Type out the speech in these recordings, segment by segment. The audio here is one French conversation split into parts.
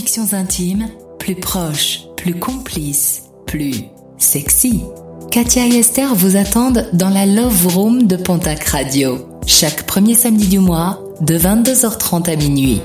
Convictions intimes, plus proches, plus complices, plus sexy. Katia et Esther vous attendent dans la Love Room de Pontac Radio, chaque premier samedi du mois, de 22h30 à minuit.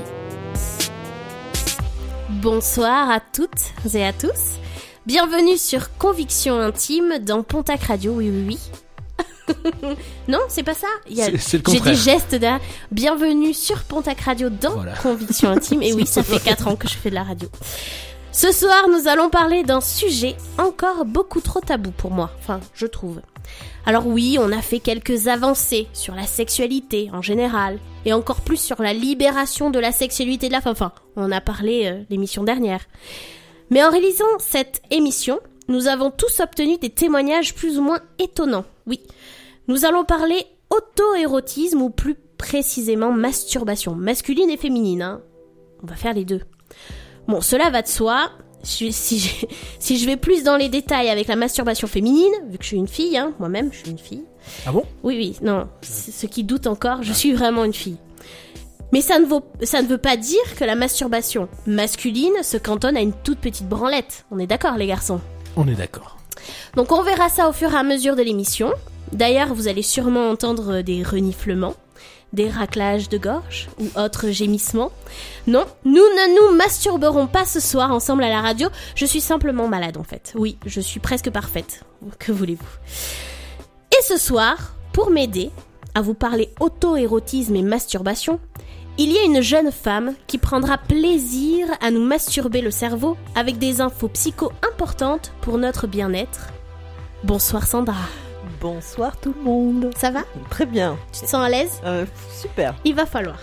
Bonsoir à toutes et à tous. Bienvenue sur Convictions intimes dans Pontac Radio, oui. Non, c'est pas ça. C'est le contraire. J'ai des gestes derrière. Bienvenue sur Pontac Radio dans Convictions intimes. Et oui, ça fait 4 ans que je fais de la radio. Ce soir, nous allons parler d'un sujet encore beaucoup trop tabou pour moi. Enfin, je trouve. Alors oui, on a fait quelques avancées sur la sexualité en général. Et encore plus sur la libération de la sexualité de la femme. Enfin, on en a parlé l'émission dernière. Mais en réalisant cette émission, nous avons tous obtenu des témoignages plus ou moins étonnants. Oui, nous allons parler auto-érotisme ou plus précisément masturbation, masculine et féminine. Hein. On va faire les deux. Bon, cela va de soi. Si je vais plus dans les détails avec la masturbation féminine, vu que je suis une fille, hein, moi-même je suis une fille. Ah bon ? Oui, non, ceux qui doutent encore, je suis vraiment une fille. Mais ça ne veut pas dire que la masturbation masculine se cantonne à une toute petite branlette. On est d'accord, les garçons ? On est d'accord. Donc on verra ça au fur et à mesure de l'émission. D'ailleurs, vous allez sûrement entendre des reniflements, des raclages de gorge ou autres gémissements. Non, nous ne nous masturberons pas ce soir ensemble à la radio. Je suis simplement malade en fait. Oui, je suis presque parfaite. Que voulez-vous ? Et ce soir, pour m'aider à vous parler auto-érotisme et masturbation, il y a une jeune femme qui prendra plaisir à nous masturber le cerveau avec des infos psycho importantes pour notre bien-être. Bonsoir Sandra. Bonsoir tout le monde. Ça va ? Très bien. Tu te sens à l'aise ? Super. Il va falloir.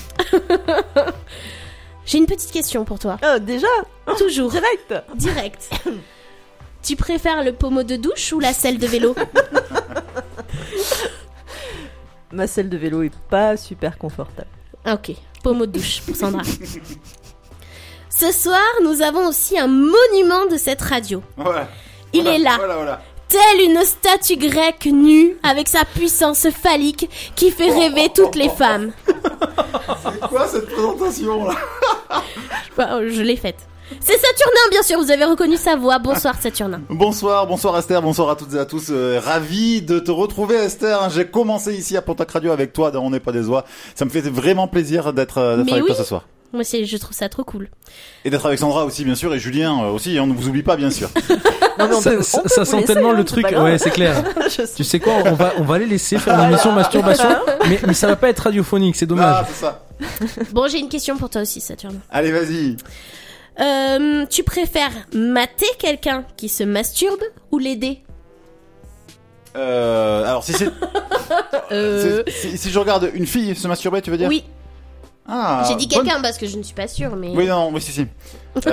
J'ai une petite question pour toi. Déjà ? Toujours. Direct. Tu préfères le pommeau de douche ou la selle de vélo ? Ma selle de vélo est pas super confortable. Ok, pommeau de douche pour Sandra. Ce soir, nous avons aussi un monument de cette radio. Ouais. Il est là. Voilà. Telle une statue grecque nue avec sa puissance phallique qui fait rêver toutes les femmes. C'est quoi cette présentation là ? Je l'ai faite. C'est Saturnin, bien sûr, vous avez reconnu sa voix. Bonsoir Saturnin. Bonsoir Esther, bonsoir à toutes et à tous. Ravi de te retrouver Esther. J'ai commencé ici à Pontac Radio avec toi dans On n'est pas des oies. Ça me fait vraiment plaisir d'être avec toi ce soir. Moi je trouve ça trop cool. Et d'être avec Sandra aussi bien sûr et Julien aussi, on ne vous oublie pas bien sûr. Non, ça sent tellement le truc, ouais c'est clair. Tu sais quoi, on va les laisser faire une émission masturbation, mais ça va pas être radiophonique, c'est dommage. Ah c'est ça. Bon, j'ai une question pour toi aussi Saturnin. Allez vas-y. Tu préfères mater quelqu'un qui se masturbe ou l'aider ? Alors si c'est si je regarde une fille se masturber, tu veux dire ? Oui. Ah, j'ai dit quelqu'un parce que je ne suis pas sûre, mais... Oui, si. Je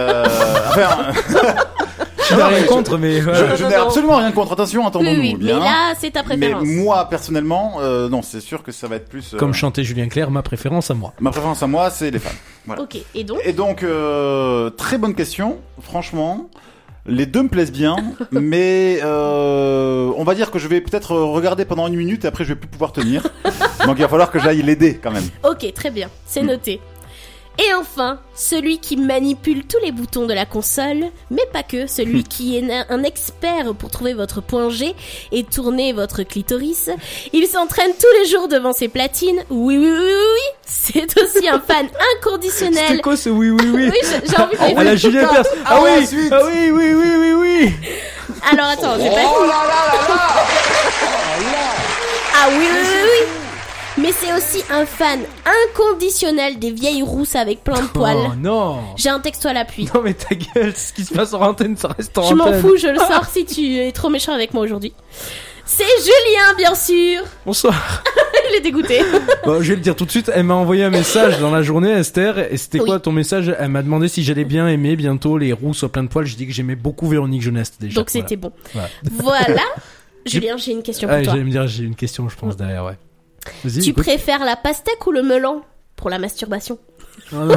n'ai rien contre, mais... Je n'ai absolument rien contre, attention, entendons-nous oui, bien. Mais là, c'est ta préférence. Mais moi, personnellement, non, c'est sûr que ça va être plus... Comme chantait Julien Clerc, ma préférence à moi. Ma préférence à moi, c'est les femmes. Voilà. Ok, et donc ? Et donc, très bonne question, franchement... Les deux me plaisent bien, mais on va dire que je vais peut-être regarder pendant 1 minute et après je vais plus pouvoir tenir. Donc il va falloir que j'aille l'aider quand même. Ok, très bien, c'est noté. Et enfin, celui qui manipule tous les boutons de la console, mais pas que, celui qui est un expert pour trouver votre point G et tourner votre clitoris. Il s'entraîne tous les jours devant ses platines. Oui. C'est aussi un fan inconditionnel. C'était quoi ce oui. Oui, j'ai envie de la Julien Clerc. Ah oui. Alors attends, j'ai pas... Oh là Ah oui. Mais c'est aussi un fan inconditionnel des vieilles rousses avec plein de poils. Oh non. J'ai un texto à l'appui. Non mais ta gueule, ce qui se passe en antenne, ça reste en antenne. Je m'en fous, je le sors si tu es trop méchant avec moi aujourd'hui. C'est Julien, bien sûr. Bonsoir. Il est dégoûté. Bon, je vais le dire tout de suite, elle m'a envoyé un message dans la journée, Esther, et c'était quoi ton message ? Elle m'a demandé si j'allais bien aimer bientôt les rousses plein de poils. J'ai dit que j'aimais beaucoup Véronique Jeunesse déjà. Donc c'était bon. Voilà. Julien, j'ai une question pour toi. J'allais me dire, j'ai une question, je pense, derrière, ouais. Vas-y, tu préfères la pastèque ou le melon pour la masturbation ? Non.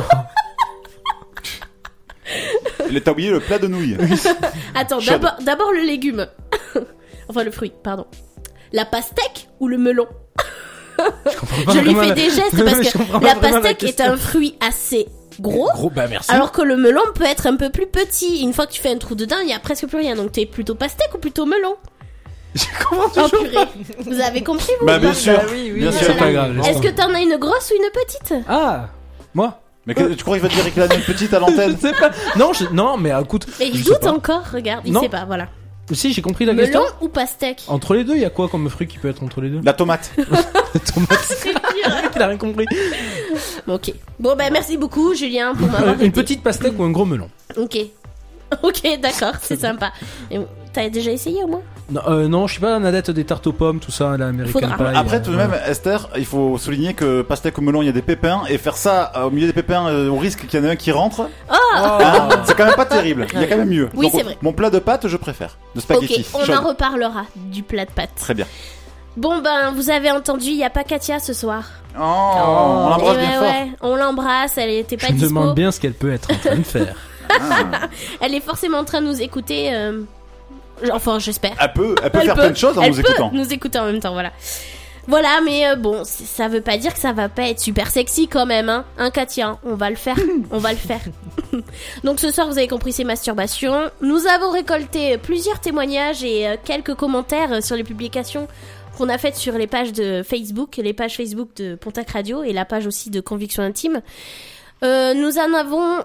T'as oublié le plat de nouilles. Attends, d'abord le légume. Enfin le fruit, pardon. La pastèque ou le melon ? Je lui fais des gestes parce que la pastèque est un fruit assez gros. Bah merci. Alors que le melon peut être un peu plus petit. Une fois que tu fais un trou dedans, il y a presque plus rien. Donc t'es plutôt pastèque ou plutôt melon? Comment tu Oh purée. Vous avez compris vous? Bah bien sûr. Bah oui, Bien sûr. C'est pas grave. Est-ce que t'en as une grosse ou une petite? Ah, moi? Mais tu crois qu'il va te dire qu'il a une petite à l'antenne? Je sais pas. Non, mais écoute. Mais il je sais doute pas. encore, regarde, il Non. sait pas, voilà. Si, j'ai compris la question. Melon ou pastèque? Entre les deux, il y a quoi comme fruit qui peut être entre les deux? La tomate. Tomate. C'est pire. Il a rien compris. Ok. Bon bah merci beaucoup Julien pour m'avoir Une aidé. petite pastèque ou un gros melon? Ok. Ok, d'accord, c'est sympa. Et t'as déjà essayé au moins? Non, je suis pas un adepte des tartes aux pommes, tout ça, la American Faudra. Pie. Après, tout de même, Esther, il faut souligner que pastèque ou melon, il y a des pépins, et faire ça au milieu des pépins, au risque qu'il y en ait un qui rentre, hein, c'est quand même pas terrible. Il y a quand même mieux. Oui, Donc, c'est vrai. Mon plat de pâtes, je préfère. De Ok, spaghetti. on chaude. en reparlera du plat de pâtes. Très bien. Bon ben, vous avez entendu, il y a pas Katia ce soir. Oh, on l'embrasse Et bien ouais, fort. ouais, on l'embrasse, elle était pas Je me dispo. demande bien ce qu'elle peut être en train de faire. Elle est forcément en train de nous écouter. Enfin, j'espère. Elle peut faire plein de choses en Elle nous écoutant. peut nous écouter en même temps, voilà. Voilà, mais bon, ça veut pas dire que ça va pas être super sexy quand même, hein, Katia, on va le faire, on va le faire. Donc ce soir, vous avez compris, c'est masturbation. Nous avons récolté plusieurs témoignages et quelques commentaires sur les publications qu'on a faites sur les pages de Facebook, les pages Facebook de Pontac Radio et la page aussi de Conviction Intime. Nous en avons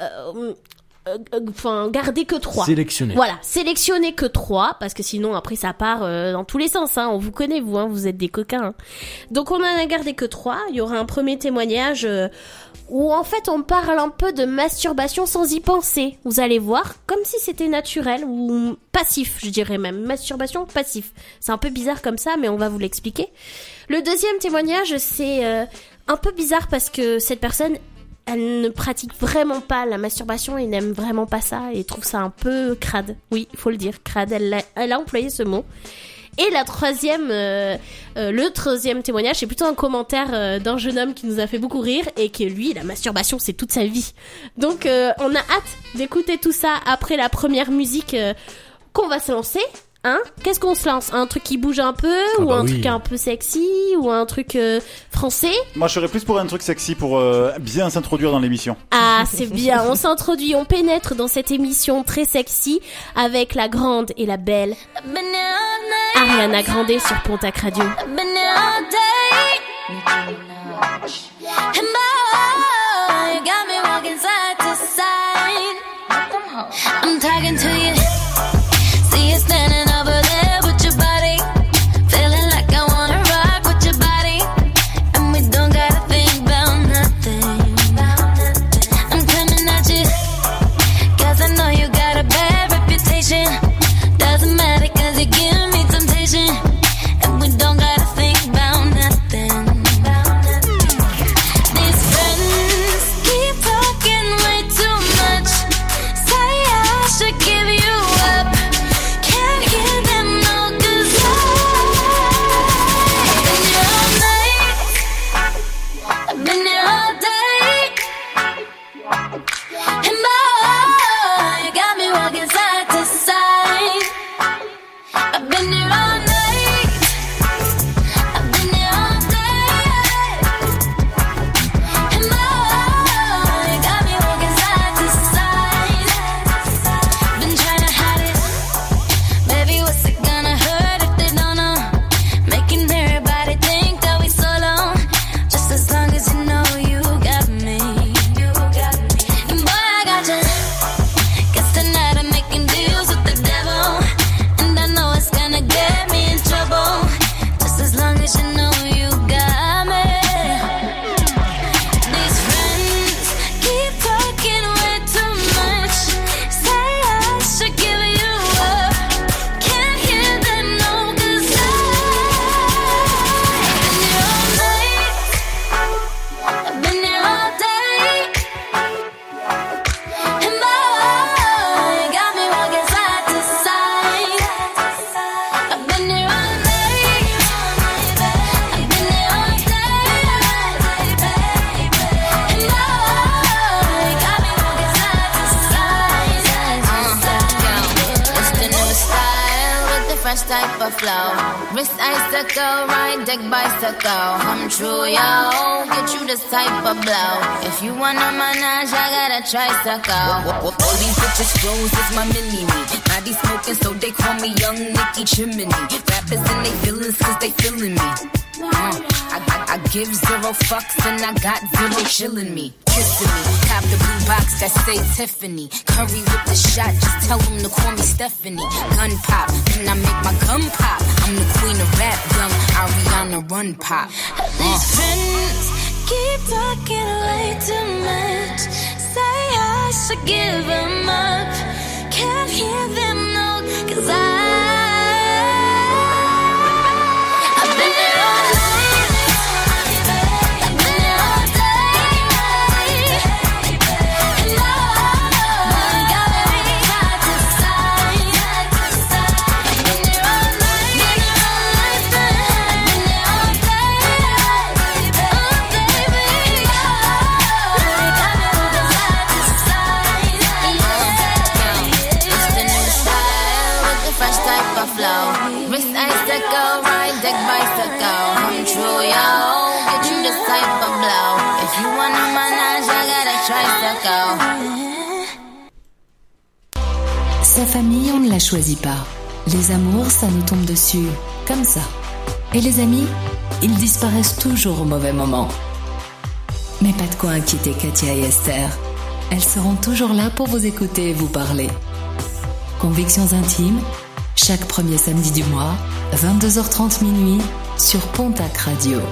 gardé que 3. Sélectionné. Voilà, sélectionner que 3, parce que sinon après ça part dans tous les sens, hein. On vous connaît vous, hein, vous êtes des coquins. Hein. Donc on en a gardé que 3. Il y aura un premier témoignage où en fait on parle un peu de masturbation sans y penser. Vous allez voir, comme si c'était naturel ou passif, je dirais même. Masturbation passif. C'est un peu bizarre comme ça, mais on va vous l'expliquer. Le deuxième témoignage, c'est un peu bizarre parce que cette personne, elle ne pratique vraiment pas la masturbation et n'aime vraiment pas ça et trouve ça un peu crade. Oui, il faut le dire, crade. Elle a employé ce mot. Et le troisième témoignage, c'est plutôt un commentaire d'un jeune homme qui nous a fait beaucoup rire et que lui, la masturbation, c'est toute sa vie. Donc, on a hâte d'écouter tout ça après la première musique qu'on va se lancer. Hein? Qu'est-ce qu'on se lance? Un truc qui bouge un peu ou un truc un peu sexy ou un truc français? Moi, je serais plus pour un truc sexy pour bien s'introduire dans l'émission. Ah, c'est bien. On s'introduit, on pénètre dans cette émission très sexy avec la grande et la belle Ariana Grande sur Pontac Radio. I'm talking to you. See you standing over there with your body. Feeling like I wanna rock with your body. And we don't gotta think about nothing. I'm coming at you. Cause I know you got a bad reputation. Doesn't matter cause you give me temptation. And we don't gotta think about nothing. These friends keep talking way too much. Say I should give you fresh type of flow. Wrist icicle, ride deck bicycle. Come true, yo. Get you this type of blow. If you wanna manage, I got a tricycle. All these bitches flows is my mini-me. Body smoking, so they call me Young Nicky Chimney. Rappers and they feelings, cause they feeling me. I give zero fucks and I got zero chillin' me. Kissing me, cop the blue box that say Tiffany. Curry with the shot, just tell them to call me Stephanie. Gun pop, then I make my gun pop. I'm the queen of rap, young Ariana Run Pop. These friends keep talking way too much. Say I should give them up. Can't hear them no, cause I've been there all night. I've been there all day. And I got me side to side. I've been there all night. I've been there all day. Oh baby, it's the new style with the fresh type of flow. Wrist icicle, ride deck bicycle. Come true, yo. Get you this type of blow. If you wanna manage, I got a tricycle. Sa famille, on ne la choisit pas. Les amours, ça nous tombe dessus, comme ça. Et les amis, ils disparaissent toujours au mauvais moment. Mais pas de quoi inquiéter Katia et Esther. Elles seront toujours là pour vous écouter et vous parler. Convictions intimes, chaque premier samedi du mois, 22h30 minuit, sur Pontac Radio.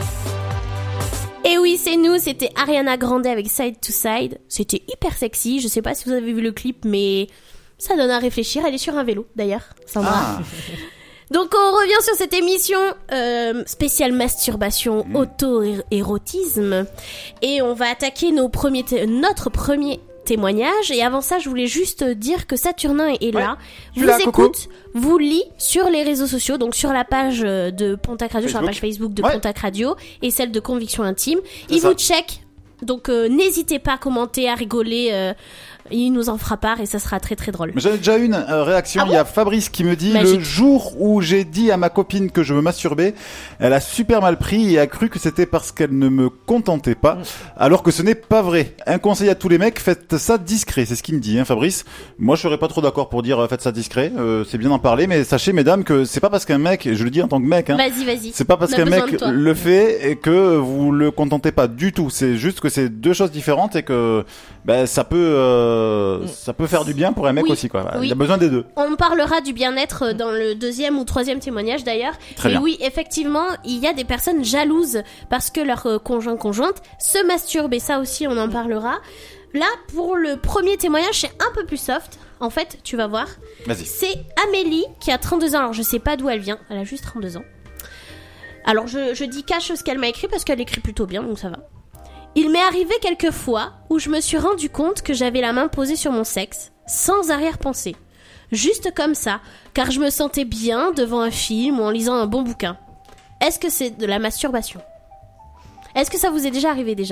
Et oui, c'est nous, c'était Ariana Grande avec Side to Side. C'était hyper sexy, je sais pas si vous avez vu le clip, mais ça donne à réfléchir. Elle est sur un vélo, d'ailleurs, Sandra. Donc on revient sur cette émission spéciale masturbation, auto-érotisme. Et on va attaquer notre premier témoignage. Et avant ça, je voulais juste dire que Saturnin est là. Je suis Vous là, écoute, vous lit sur les réseaux sociaux, donc sur la page de Pontac Radio, sur la page Facebook de Ouais. Pontac Radio et celle de Conviction Intime. C'est Il ça. vous check. Donc n'hésitez pas à commenter, à rigoler. Il nous en fera part et ça sera très très drôle. Mais j'en ai déjà une réaction. Il y a Fabrice qui me dit: Magique. le jour où j'ai dit à ma copine que je me masturbais, elle a super mal pris et a cru que c'était parce qu'elle ne me contentait pas, alors que ce n'est pas vrai. Un conseil à tous les mecs, faites ça discret. C'est ce qu'il me dit, hein, Fabrice. Moi, je serais pas trop d'accord pour dire faites ça discret. C'est bien d'en parler, mais sachez, mesdames, que c'est pas parce qu'un mec, et je le dis en tant que mec, hein, Vas-y. c'est pas parce On a qu'un besoin mec de toi. le fait et que vous le contentez pas du tout. C'est juste que c'est deux choses différentes et que ça peut faire du bien pour un mec Oui. aussi, quoi. Oui. Il a besoin des deux. On parlera du bien-être dans le deuxième ou troisième témoignage d'ailleurs. Très Et bien. oui, effectivement, il y a des personnes jalouses parce que leur conjointe se masturbe et ça aussi on en parlera. Là, pour le premier témoignage, c'est un peu plus soft. En fait, tu vas voir. Vas-y. C'est Amélie qui a 32 ans. Alors, je sais pas d'où elle vient. Elle a juste 32 ans. Alors, je dis cache ce qu'elle m'a écrit parce qu'elle écrit plutôt bien, donc ça va. Il m'est arrivé quelques fois où je me suis rendu compte que j'avais la main posée sur mon sexe, sans arrière-pensée. Juste comme ça, car je me sentais bien devant un film ou en lisant un bon bouquin. Est-ce que c'est de la masturbation ? Est-ce que ça vous est déjà arrivé déjà ?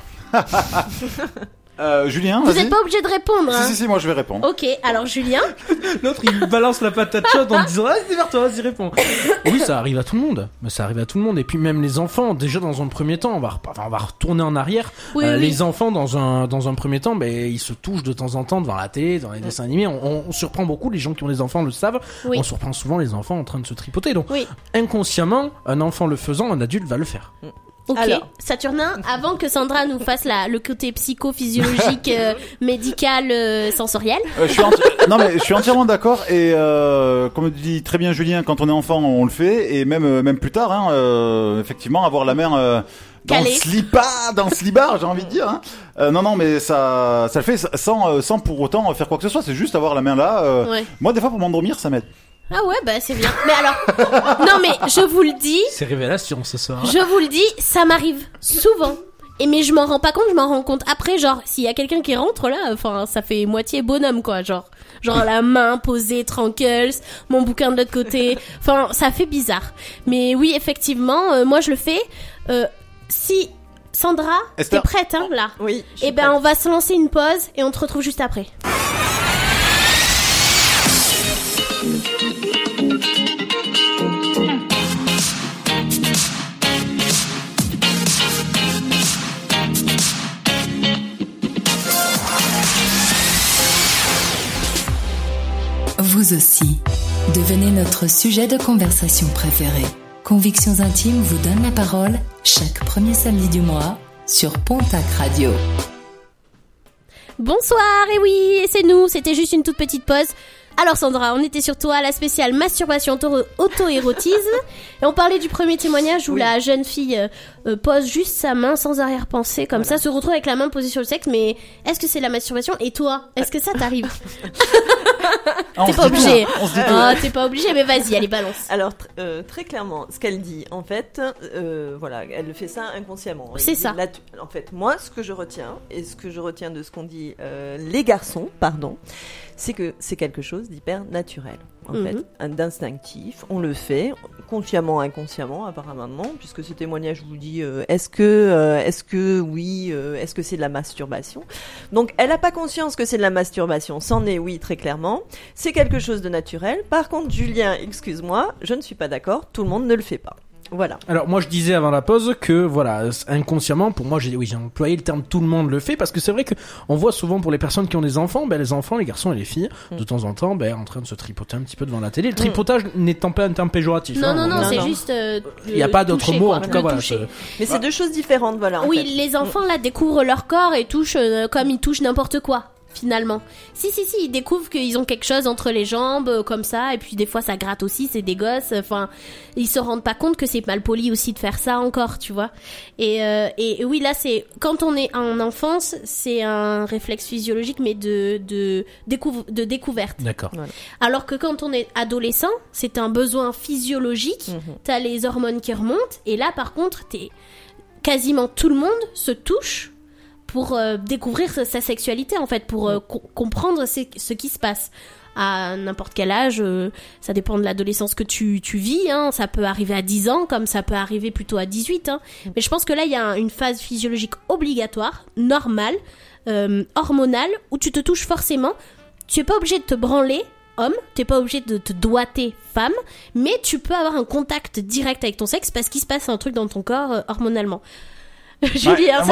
Julien, Vous vas-y. n'êtes pas obligé de répondre, hein ? Si, moi je vais répondre. Ok, alors Julien, L'autre, il balance la patate chaude en disant vas-y vers toi, vas-y réponds. Oui, ça arrive à tout le monde. Mais ça arrive à tout le monde. Et puis même les enfants, déjà dans un premier temps, on va retourner en arrière. Oui, oui. Les enfants dans un premier temps, ils se touchent de temps en temps devant la télé, dans les dessins animés. On surprend beaucoup, les gens qui ont des enfants le savent. Oui. On surprend souvent les enfants en train de se tripoter. Donc oui. inconsciemment, un enfant le faisant, un adulte va le faire. Ok, Alors. Saturnin, avant que Sandra nous fasse le côté psychophysiologique, médical, sensoriel. Je suis entièrement d'accord et comme dit très bien Julien, quand on est enfant, on le fait et même plus tard, hein, effectivement, avoir la main dans le slibard, j'ai envie de dire. Hein. Non, mais ça le fait sans pour autant faire quoi que ce soit. C'est juste avoir la main là. Ouais. Moi, des fois, pour m'endormir, ça m'aide. Ah ouais, bah c'est bien. Mais alors, non mais je vous le dis, C'est révélation ce soir. je vous le dis, ça m'arrive souvent. Mais je m'en rends pas compte, je m'en rends compte après, genre, s'il y a quelqu'un qui rentre là, enfin, ça fait moitié bonhomme, quoi, genre la main posée, tranquille, mon bouquin de l'autre côté, enfin, ça fait bizarre. Mais oui, effectivement, moi je le fais, si, Sandra, t'es Esther. prête, hein, là? Oui. Eh ben, on va se lancer une pause et on te retrouve juste après. Vous aussi, devenez notre sujet de conversation préféré. Convictions Intimes vous donne la parole chaque premier samedi du mois sur Pontac Radio. Bonsoir, et oui, c'est nous, c'était juste une toute petite pause. Alors Sandra, on était sur toi, la spéciale masturbation auto-érotisme, et on parlait du premier témoignage où la jeune fille pose juste sa main sans arrière-pensée, comme ça, se retrouve avec la main posée sur le sexe, mais est-ce que c'est la masturbation? Et toi, est-ce que ça t'arrive? T'es pas obligé. T'es pas obligé, mais vas-y, allez, balance. Alors, très clairement, ce qu'elle dit, en fait, voilà, elle fait ça inconsciemment. C'est ça. En fait, moi, ce que je retiens, et ce que je retiens de ce qu'on dit les garçons, c'est que c'est quelque chose d'hyper naturel, en fait, d'instinctif. On le fait, consciemment, inconsciemment, apparemment, puisque ce témoignage vous dit est-ce que oui, est-ce que c'est de la masturbation? Donc, elle n'a pas conscience que c'est de la masturbation. C'en est, oui, très clairement. C'est quelque chose de naturel. Par contre, Julien, excuse-moi, je ne suis pas d'accord. Tout le monde ne le fait pas. Voilà. Alors moi je disais avant la pause que voilà, inconsciemment pour moi j'ai employé le terme tout le monde le fait parce que c'est vrai que on voit souvent pour les personnes qui ont des enfants, les enfants, les garçons et les filles, de temps en temps en train de se tripoter un petit peu devant la télé. Le tripotage n'étant pas un terme péjoratif. Non, c'est juste il n'y a pas d'autre mot en tout cas voilà. Mais c'est deux choses différentes voilà. Oui, en fait. Les enfants là découvrent leur corps et touchent comme ils touchent n'importe quoi. Finalement. Si, ils découvrent qu'ils ont quelque chose entre les jambes, comme ça, et puis des fois ça gratte aussi, c'est des gosses, enfin, ils se rendent pas compte que c'est mal poli aussi de faire ça encore, tu vois. Et oui, là c'est, quand on est en enfance, c'est un réflexe physiologique, mais de découverte. D'accord. Voilà. Alors que quand on est adolescent, c'est un besoin physiologique, t'as les hormones qui remontent, et là par contre, quasiment tout le monde se touche pour découvrir sa sexualité en fait, pour comprendre ce qui se passe à n'importe quel âge, ça dépend de l'adolescence que tu vis, hein. Ça peut arriver à 10 ans comme ça peut arriver plutôt à 18 hein. Mais je pense que là il y a une phase physiologique obligatoire, normale, hormonale, où tu te touches forcément. Tu es pas obligé de te branler homme, t'es pas obligé de te doiter femme, mais tu peux avoir un contact direct avec ton sexe parce qu'il se passe un truc dans ton corps hormonalement. Julien,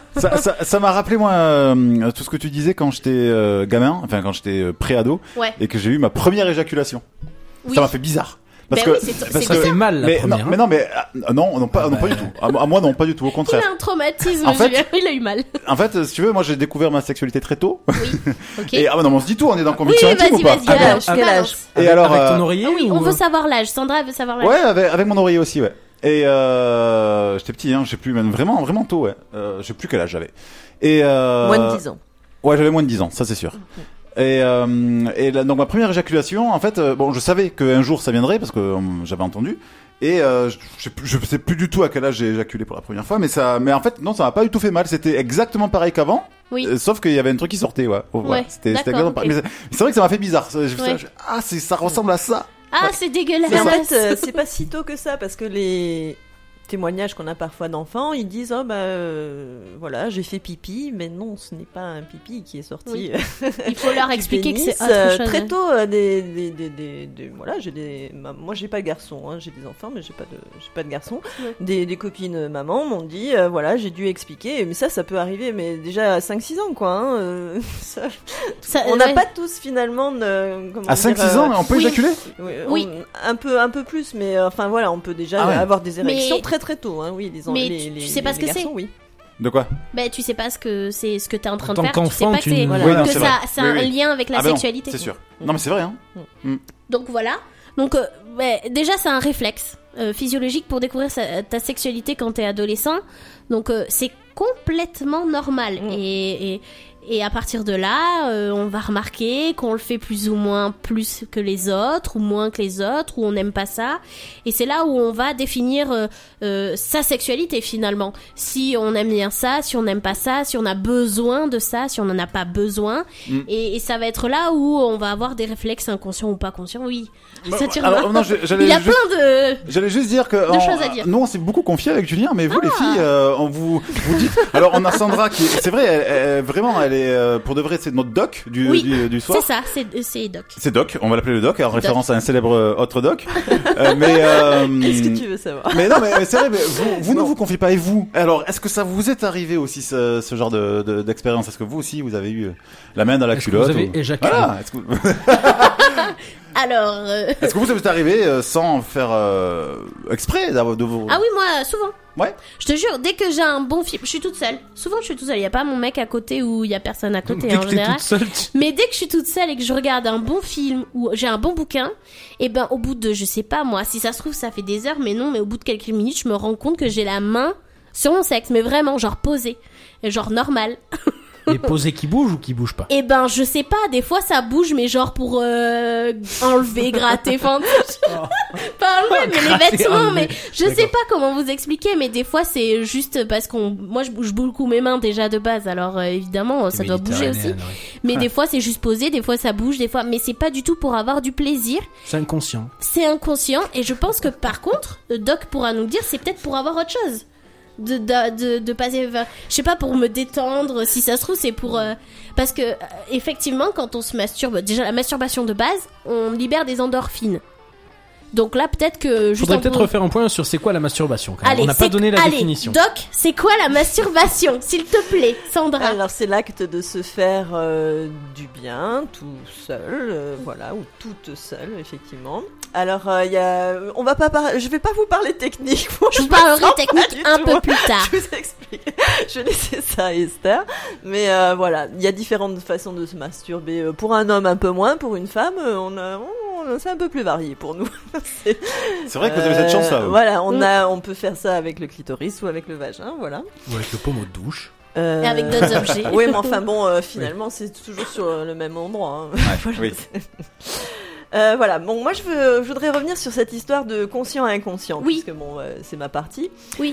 ça m'a rappelé moi tout ce que tu disais quand j'étais gamin, enfin quand j'étais pré-ado, et que j'ai eu ma première éjaculation. Oui. Ça m'a fait bizarre. Parce que ça fait mal la première. Non, pas du tout. À moi non, pas du tout. Au contraire. Il a un traumatisme. En fait, Julien, il a eu mal. En fait, si tu veux, moi j'ai découvert ma sexualité très tôt. Oui. Ok. Et on se dit tout. On est dans Conviction Intime ou pas? Quel âge? Et alors avec ton oreiller? Oui, on veut savoir l'âge. Sandra veut savoir l'âge. Ouais, avec mon oreiller aussi, ouais. Et j'étais petit, je sais plus, même vraiment tôt, ouais. Je sais plus quel âge j'avais. Et moins de 10 ans. Ouais, j'avais moins de 10 ans, ça c'est sûr. Et donc ma première éjaculation, en fait, je savais qu'un jour ça viendrait parce que j'avais entendu. Et je sais plus du tout à quel âge j'ai éjaculé pour la première fois, mais en fait non, ça m'a pas du tout fait mal. C'était exactement pareil qu'avant. Oui. Sauf qu'il y avait un truc qui sortait, ouais. C'était exactement pareil. Mais c'est vrai que ça m'a fait bizarre. Ça ressemble à ça. Ah, c'est dégueulasse. Mais en fait, c'est pas si tôt que ça, parce que les témoignages qu'on a parfois d'enfants, ils disent voilà, j'ai fait pipi, mais non, ce n'est pas un pipi qui est sorti. Oui. Il faut leur expliquer que c'est autre chose. Très tôt, voilà, moi j'ai pas de garçon, hein, j'ai des enfants, mais j'ai pas de garçon. Ouais. Des copines maman m'ont dit voilà, j'ai dû expliquer, mais ça peut arriver, mais déjà à 5-6 ans quoi. Hein, on n'a pas tous finalement à 5-6 ans, on peut éjaculer. Oui. Un peu plus, mais enfin voilà, on peut déjà avoir des érections très tôt, hein, oui, tu sais pas ce que garçons, c'est. Oui. De quoi? Tu sais pas ce que t'es en train de faire. Tu sais pas que ça a un lien avec la sexualité. C'est sûr. Non mais c'est vrai, hein. Donc voilà. Donc déjà c'est un réflexe physiologique pour découvrir ta sexualité quand t'es adolescent. Donc c'est complètement normal. Et à partir de là, on va remarquer qu'on le fait plus ou moins plus que les autres, ou moins que les autres, ou on n'aime pas ça. Et c'est là où on va définir sa sexualité finalement. Si on aime bien ça, si on n'aime pas ça, si on a besoin de ça, si on n'en a pas besoin. Et ça va être là où on va avoir des réflexes inconscients ou pas conscients, oui. J'allais juste dire que choses à dire. nous on s'est beaucoup confié avec Julien, mais vous les filles, on vous dites. Alors on a Sandra qui, c'est vrai, elle est pour de vrai, c'est notre doc du soir. C'est ça, c'est doc. C'est doc, on va l'appeler le doc, en référence à un célèbre autre doc. Mais qu'est-ce que tu veux savoir? Mais non, mais c'est vrai, mais vous ne vous confiez pas, et vous? Alors, est-ce que ça vous est arrivé aussi ce genre d'expérience? Est-ce que vous aussi vous avez eu la main dans la culotte? Vous avez éjaculé? Voilà. Alors. Est-ce que vous êtes arrivé sans faire exprès de vous... Ah oui, moi, souvent. Ouais. Je te jure, dès que j'ai un bon film, je suis toute seule. Souvent, je suis toute seule. Il y a pas mon mec à côté ou il y a personne à côté Dès en que t'es général. toute seule, Mais dès que je suis toute seule et que je regarde un bon film ou j'ai un bon bouquin, et ben au bout de, je sais pas moi, si ça se trouve ça fait des heures, mais non, mais au bout de quelques minutes, je me rends compte que j'ai la main sur mon sexe, mais vraiment genre posée, genre normal. les posés qui bougent ou qui bougent pas? Et ben je sais pas, des fois ça bouge, mais genre pour enlever, gratter, enfin pas enlever, mais les vêtements, enlever. mais je sais pas comment vous expliquer, mais des fois c'est juste parce moi je bouge beaucoup mes mains déjà de base, alors évidemment ça doit bouger aussi. Mais des fois c'est juste posé, des fois ça bouge, des fois, mais c'est pas du tout pour avoir du plaisir. C'est inconscient. C'est inconscient, et je pense que par contre, le doc pourra nous le dire, c'est peut-être pour avoir autre chose. De passer vers, je sais pas, pour me détendre, si ça se trouve c'est pour parce que effectivement quand on se masturbe, déjà la masturbation de base, on libère des endorphines. Donc là peut-être que juste faudrait peut-être refaire un point sur c'est quoi la masturbation quand même. Allez, on n'a pas donné la définition. Doc, c'est quoi la masturbation, s'il te plaît, Sandra? Alors c'est l'acte de se faire du bien tout seul, voilà, ou toute seule effectivement. Alors je vais pas vous parler technique. Je vous parlerai technique un peu plus tard. Je vous explique. Je vais laisser ça à Esther. Mais voilà, il y a différentes façons de se masturber. Pour un homme un peu moins, pour une femme c'est un peu plus varié pour nous. C'est vrai que vous avez cette chance-là. Voilà, on peut faire ça avec le clitoris ou avec le vagin, voilà. Ou avec le pommeau de douche. Et avec d'autres objets. Oui, mais enfin bon, finalement, c'est toujours sur le même endroit. Hein. Ouais, voilà, oui. Voilà, bon, moi je voudrais revenir sur cette histoire de conscient à inconscient, oui. puisque bon, c'est ma partie. Oui.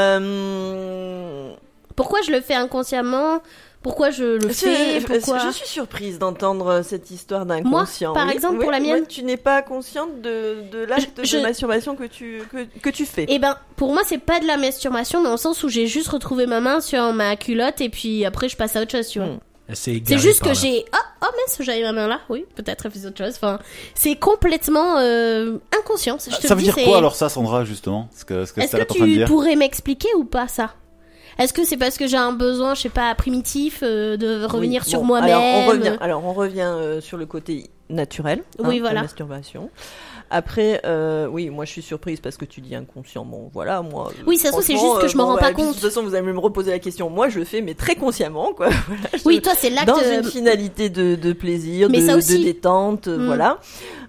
Pourquoi je le fais inconsciemment? Pourquoi je le fais? Pourquoi... Je suis surprise d'entendre cette histoire d'inconscient. Moi, par exemple, pour la mienne, tu n'es pas consciente de l'acte de masturbation que tu fais. Eh ben, pour moi, c'est pas de la masturbation dans le sens où j'ai juste retrouvé ma main sur ma culotte et puis après je passe à autre chose, tu vois. C'est juste que j'ai oh mince, j'avais ma main là. Oui, peut-être elle faisait autre chose. Enfin, c'est complètement inconscient. Ça veut dire quoi alors ça, Sandra, justement? Est-ce que tu pourrais m'expliquer ou pas ça? Est-ce que c'est parce que j'ai un besoin, je sais pas, primitif, de revenir sur moi-même? Alors on revient sur le côté naturel, oui, de voilà. la masturbation. Après, oui, moi je suis surprise parce que tu dis inconscient. Bon, voilà, moi. Oui, ça se trouve, c'est juste que je me rends pas compte. De toute façon, vous allez me reposer la question. Moi, je le fais, mais très consciemment, quoi. Voilà, oui, toi, c'est l'acte. Dans une finalité de plaisir, mais de détente, voilà.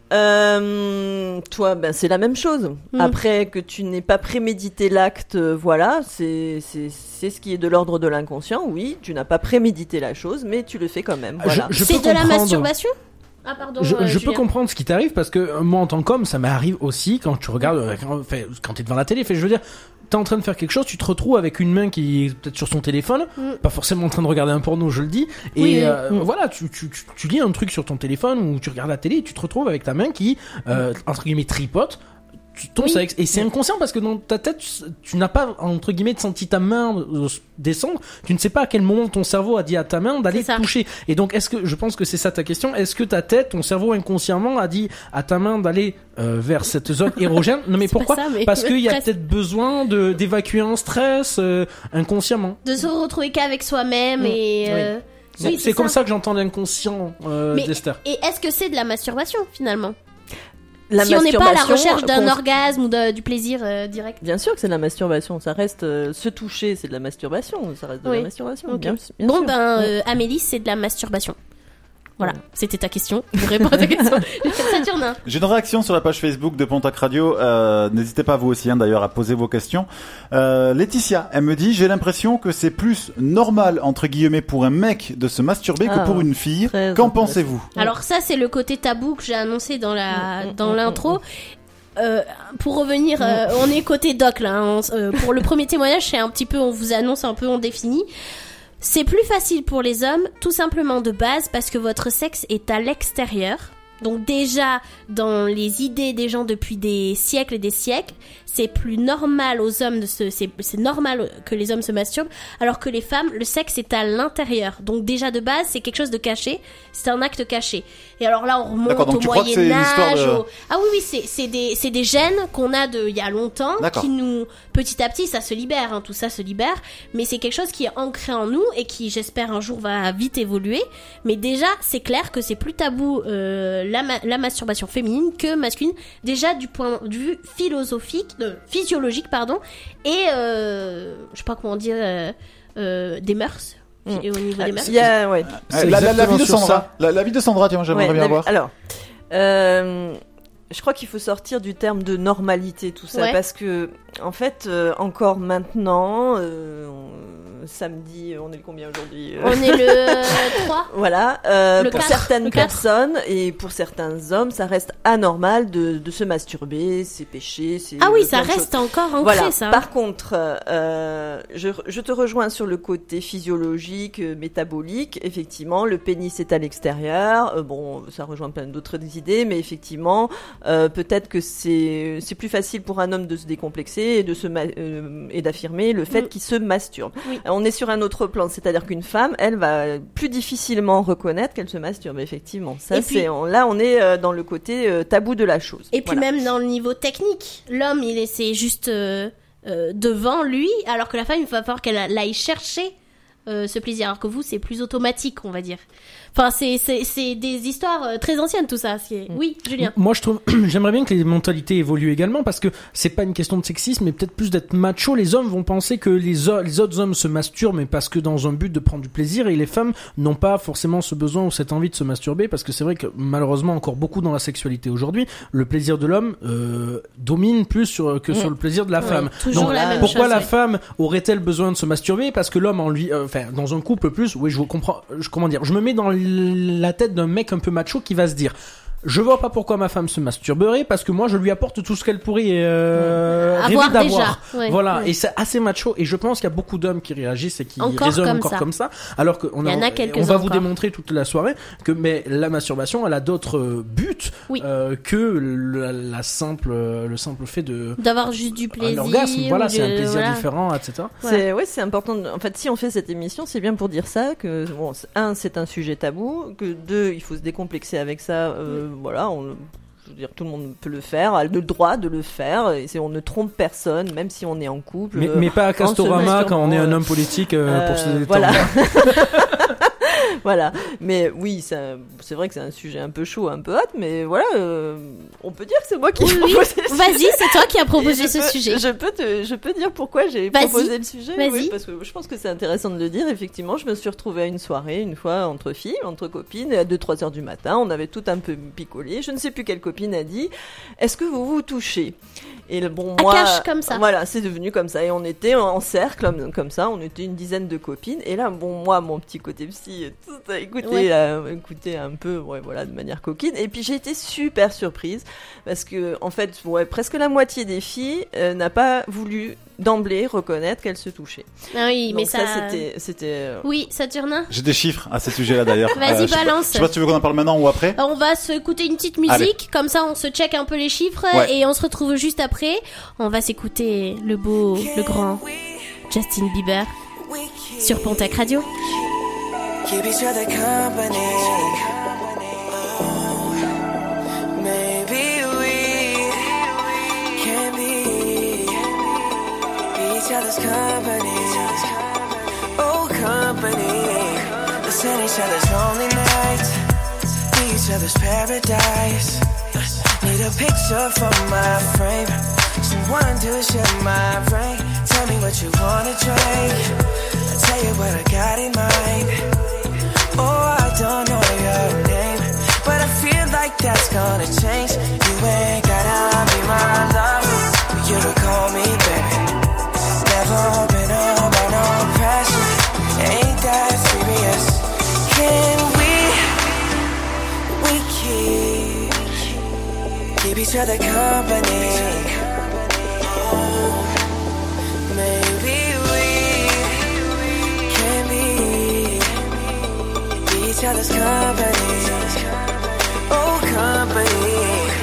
Toi, ben c'est la même chose. Après que tu n'aies pas prémédité l'acte, voilà, c'est ce qui est de l'ordre de l'inconscient. Oui, tu n'as pas prémédité la chose, mais tu le fais quand même. Voilà. C'est de la masturbation? Ah pardon. Je peux comprendre ce qui t'arrive parce que moi en tant qu'homme, ça m'arrive aussi quand tu regardes, quand t'es devant la télé. Je veux dire, t'es en train de faire quelque chose, tu te retrouves avec une main qui est peut-être sur son téléphone, pas forcément en train de regarder un porno, je le dis, et voilà, tu lis un truc sur ton téléphone ou tu regardes la télé et tu te retrouves avec ta main qui, entre guillemets, tripote ton sexe, et c'est inconscient parce que dans ta tête tu n'as pas entre guillemets senti ta main descendre, tu ne sais pas à quel moment ton cerveau a dit à ta main d'aller te toucher, et donc je pense que c'est ça ta question, est-ce que ta tête, ton cerveau inconsciemment a dit à ta main d'aller vers cette zone érogène? Non mais pourquoi? Parce qu'il y a peut-être besoin d'évacuer un stress inconsciemment, de se retrouver qu'avec soi-même et oui, c'est comme ça que j'entends l'inconscient d'Esther. Et est-ce que c'est de la masturbation finalement? Si on n'est pas à la recherche d'un orgasme ou du plaisir direct. Bien sûr que c'est de la masturbation, ça reste se toucher, c'est de la masturbation, ça reste de la masturbation. Okay. Bien bon sûr. Amélie, c'est de la masturbation. Voilà, c'était ta question. Pour répondre à ta question. Saturnin. J'ai une réaction sur la page Facebook de Pontac Radio. N'hésitez pas vous aussi d'ailleurs à poser vos questions. Laetitia, elle me dit, j'ai l'impression que c'est plus normal entre guillemets pour un mec de se masturber que pour une fille. Qu'en pensez-vous? Alors ça c'est le côté tabou que j'ai annoncé dans l'intro. Pour revenir, on est côté doc là. Hein, pour le premier témoignage, c'est un petit peu, on vous annonce un peu, on définit. C'est plus facile pour les hommes, tout simplement de base, parce que votre sexe est à l'extérieur. Donc déjà, dans les idées des gens depuis des siècles et des siècles, c'est plus normal aux hommes c'est normal que les hommes se masturbent, alors que les femmes, le sexe est à l'intérieur. Donc déjà de base, c'est quelque chose de caché, c'est un acte caché. Et alors là, on remonte au Moyen-Âge. Ah oui, c'est des gènes qu'on a il y a longtemps, qui nous, petit à petit, ça se libère, hein, tout ça se libère, mais c'est quelque chose qui est ancré en nous et qui, j'espère, un jour va vite évoluer. Mais déjà, c'est clair que c'est plus tabou la masturbation féminine que masculine, déjà du point de vue physiologique, et je sais pas comment dire, des mœurs. Et au niveau des mœurs. La vie de Sandra. La vie de Sandra, tiens, j'aimerais bien voir. Alors, je crois qu'il faut sortir du terme de normalité, tout ça, parce que, en fait, encore maintenant, samedi, on est le combien aujourd'hui On est le 3. Voilà, le pour 4, certaines personnes et pour certains hommes, ça reste anormal de se masturber, c'est péché, c'est... Ah oui, ça reste encore ancré, voilà. ça. Par contre, je te rejoins sur le côté physiologique, métabolique. Effectivement, le pénis est à l'extérieur. Bon, ça rejoint plein d'autres idées, mais effectivement, peut-être que c'est plus facile pour un homme de se décomplexer et et d'affirmer le fait qu'il se masturbe. Oui. On est sur un autre plan, c'est-à-dire qu'une femme, elle va plus difficilement reconnaître qu'elle se masturbe, effectivement. Ça, là, on est dans le côté tabou de la chose. Et puis même dans le niveau technique, l'homme, c'est juste devant lui, alors que la femme, il va falloir qu'elle aille chercher ce plaisir, alors que vous, c'est plus automatique, on va dire. Enfin, c'est des histoires très anciennes, tout ça. Oui, Julien. Moi, je trouve, j'aimerais bien que les mentalités évoluent également, parce que c'est pas une question de sexisme, mais peut-être plus d'être macho. Les hommes vont penser que les autres hommes se masturbent, mais parce que dans un but de prendre du plaisir, et les femmes n'ont pas forcément ce besoin ou cette envie de se masturber, parce que c'est vrai que malheureusement, encore beaucoup dans la sexualité aujourd'hui, le plaisir de l'homme domine plus sur le plaisir de la femme. Toujours donc, la même pourquoi chose, la femme aurait-elle besoin de se masturber? Parce que l'homme en lui, dans un couple plus, oui, je comprends, comment dire, je me mets dans la tête d'un mec un peu macho qui va se dire: je vois pas pourquoi ma femme se masturberait, parce que moi je lui apporte tout ce qu'elle pourrait rêver d'avoir. Voilà, et c'est assez macho, et je pense qu'il y a beaucoup d'hommes qui réagissent et qui raisonnent encore comme ça, alors qu'on va vous démontrer toute la soirée que la masturbation, elle a d'autres buts que le simple fait d'avoir juste du plaisir. L'orgasme, voilà, c'est un plaisir différent, etc. C'est important. En fait, si on fait cette émission, c'est bien pour dire ça, que bon, c'est un sujet tabou, que 2, il faut se décomplexer avec ça. Voilà, je veux dire, tout le monde peut le faire, a le droit de le faire, et on ne trompe personne, même si on est en couple. Mais pas à Castorama quand on est un homme politique pour se détendre. Voilà. Voilà, mais oui, c'est vrai que c'est un sujet un peu chaud, un peu hot, mais voilà, on peut dire que c'est moi qui ai proposé le sujet. Vas-y, c'est toi qui as proposé ce sujet. Je peux dire pourquoi j'ai proposé le sujet. Oui, parce que je pense que c'est intéressant de le dire. Effectivement, je me suis retrouvée à une soirée, une fois, entre filles, entre copines, et à 2-3 heures du matin, on avait tout un peu picolé. Je ne sais plus quelle copine a dit: est-ce que vous vous touchez? Et bon, moi, cache comme ça. Voilà, c'est devenu comme ça. Et on était en cercle, comme ça, on était une dizaine de copines. Et là, bon, moi, mon petit côté psy, tout a écouté un peu, voilà, de manière coquine. Et puis j'ai été super surprise parce que, en fait, presque la moitié des filles n'a pas voulu d'emblée reconnaître qu'elles se touchaient. Ah oui, donc mais ça c'était. Oui, Saturnin. J'ai des chiffres à ce sujet-là d'ailleurs. Vas-y, balance. Je sais pas si tu veux qu'on en parle maintenant ou après. On va se écouter une petite musique. Allez. Comme ça on se check un peu les chiffres et on se retrouve juste après. On va s'écouter le grand Justin Bieber sur Pontac Radio. Keep each other company. Maybe we can be each other's company. Oh, company. Listen each other's lonely nights, be each other's paradise. Need a picture for my frame, someone to share my brain. Tell me what you wanna drink, I'll tell you what I got in mind. Oh, I don't know your name, but I feel like that's gonna change. You ain't gotta be my lover for you to call me baby. Never been about no pressure, ain't that serious. Can we keep each other company? Maybe we can be each other's company. Oh, company.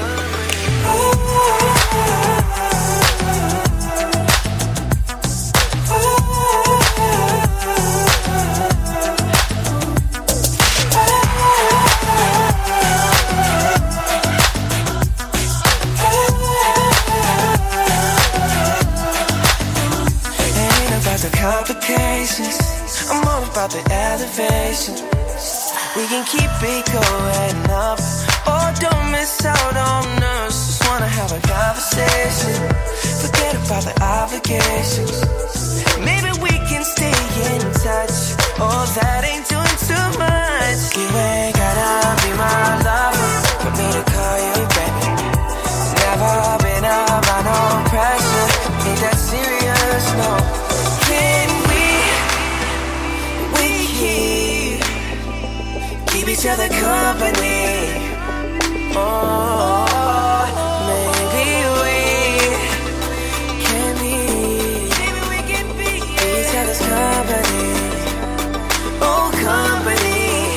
Complications, I'm all about the elevation. We can keep it going up or don't miss out on us. Just wanna have a conversation. Forget about the obligations. Maybe we can stay in touch. Oh, that ain't doing too much. You ain't gotta be my lover for me to call you baby. Never been under no pressure. Ain't that serious, no. Can we keep each other company? Oh, maybe we can be each other's company. Oh, company.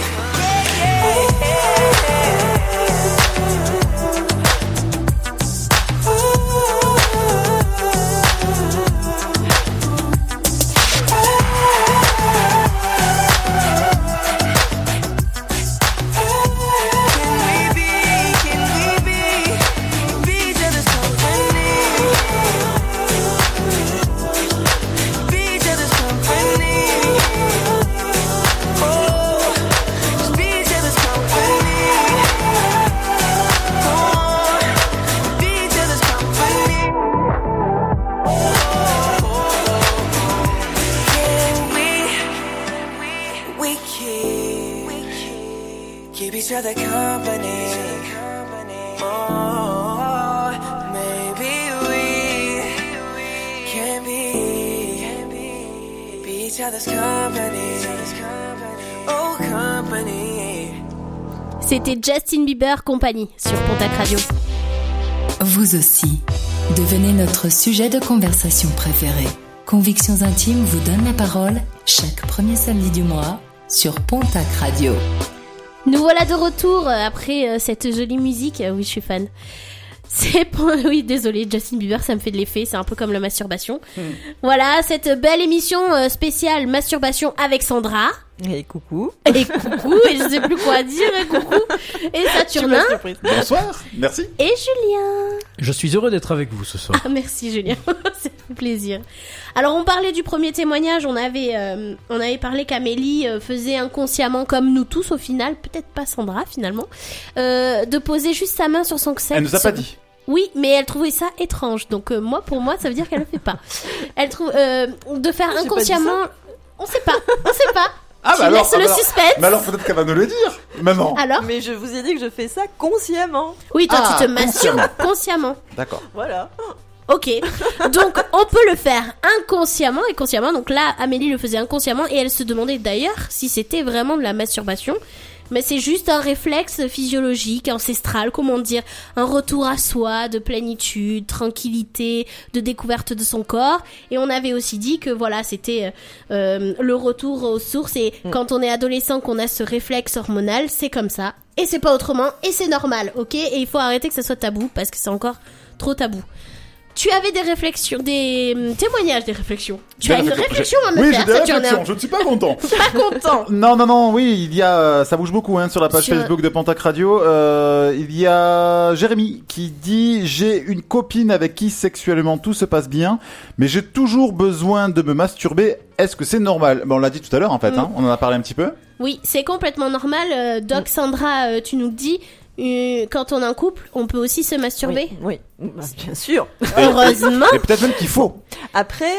Keep each other company. Oh, maybe we can be each other's company. Oh, company. C'était Justin Bieber Company sur Pontac Radio. Vous aussi, devenez notre sujet de conversation préféré. Convictions Intimes vous donne la parole chaque premier samedi du mois sur Pontac Radio. Nous voilà de retour après cette jolie musique. Oui, je suis fan. Oui, désolé, Justin Bieber, ça me fait de l'effet. C'est un peu comme la masturbation. Voilà, cette belle émission spéciale masturbation avec Sandra. Et coucou. Et coucou, et je sais plus quoi dire. Et coucou. Et Saturnin. Bonsoir, merci. Et Julien. Je suis heureux d'être avec vous ce soir. Ah, merci Julien, ça fait plaisir. Alors on parlait du premier témoignage, on avait parlé qu'Amélie faisait inconsciemment, comme nous tous au final, peut-être pas Sandra finalement, de poser juste sa main sur son sexe. Elle nous a pas dit. Oui, mais elle trouvait ça étrange, donc pour moi ça veut dire qu'elle le fait pas. Elle trouve de faire inconsciemment, on sait pas. Ah, tu laisses le suspense. Mais alors peut-être qu'elle va nous le dire, maman. Alors Mais je vous ai dit que je fais ça consciemment. oui, toi tu te masturbes consciemment. D'accord. Voilà. Ok, donc on peut le faire inconsciemment et consciemment. Donc là, Amélie le faisait inconsciemment et elle se demandait d'ailleurs si c'était vraiment de la masturbation. Mais c'est juste un réflexe physiologique, ancestral, comment dire, un retour à soi, de plénitude, tranquillité, de découverte de son corps. Et on avait aussi dit que voilà, c'était le retour aux sources. Et quand on est adolescent, qu'on a ce réflexe hormonal, c'est comme ça. Et c'est pas autrement, et c'est normal, ok ? Et il faut arrêter que ça soit tabou, parce que c'est encore trop tabou. Tu avais des réflexions, des témoignages, des réflexions. Tu as une réflexion à me oui, faire. Oui, j'ai des réflexions. Je ne suis pas content. Pas content. Non, oui, il y a, ça bouge beaucoup, sur la page Facebook de Pontac Radio. Il y a Jérémy qui dit: j'ai une copine avec qui sexuellement tout se passe bien, mais j'ai toujours besoin de me masturber. Est-ce que c'est normal? On l'a dit tout à l'heure, en fait, on en a parlé un petit peu. Oui, c'est complètement normal. Doc Sandra, tu nous dis, quand on est en couple, on peut aussi se masturber. Oui. Bah, bien sûr. Heureusement. Et peut-être même qu'il faut. Après,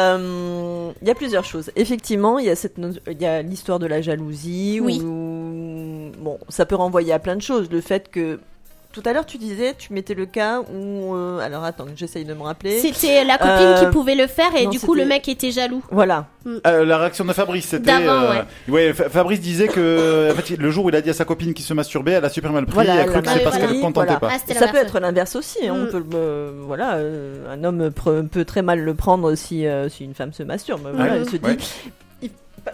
il y a plusieurs choses. Effectivement, il y a l'histoire de la jalousie. Oui. Où, bon, ça peut renvoyer à plein de choses. Le fait que tout à l'heure, tu disais, tu mettais le cas où... alors attends, j'essaye de me rappeler. C'était la copine qui pouvait le faire et non, du coup, le mec était jaloux. Voilà. La réaction de Fabrice, c'était... D'avant, ouais. Fabrice disait que en fait, le jour où il a dit à sa copine qui se masturbait, elle a super mal pris. Voilà, et a cru que c'est parce qu'elle ne contentait pas. Ah, ça peut être l'inverse aussi. On peut, un homme peut très mal le prendre si une femme se masturbe. Voilà, elle se dit...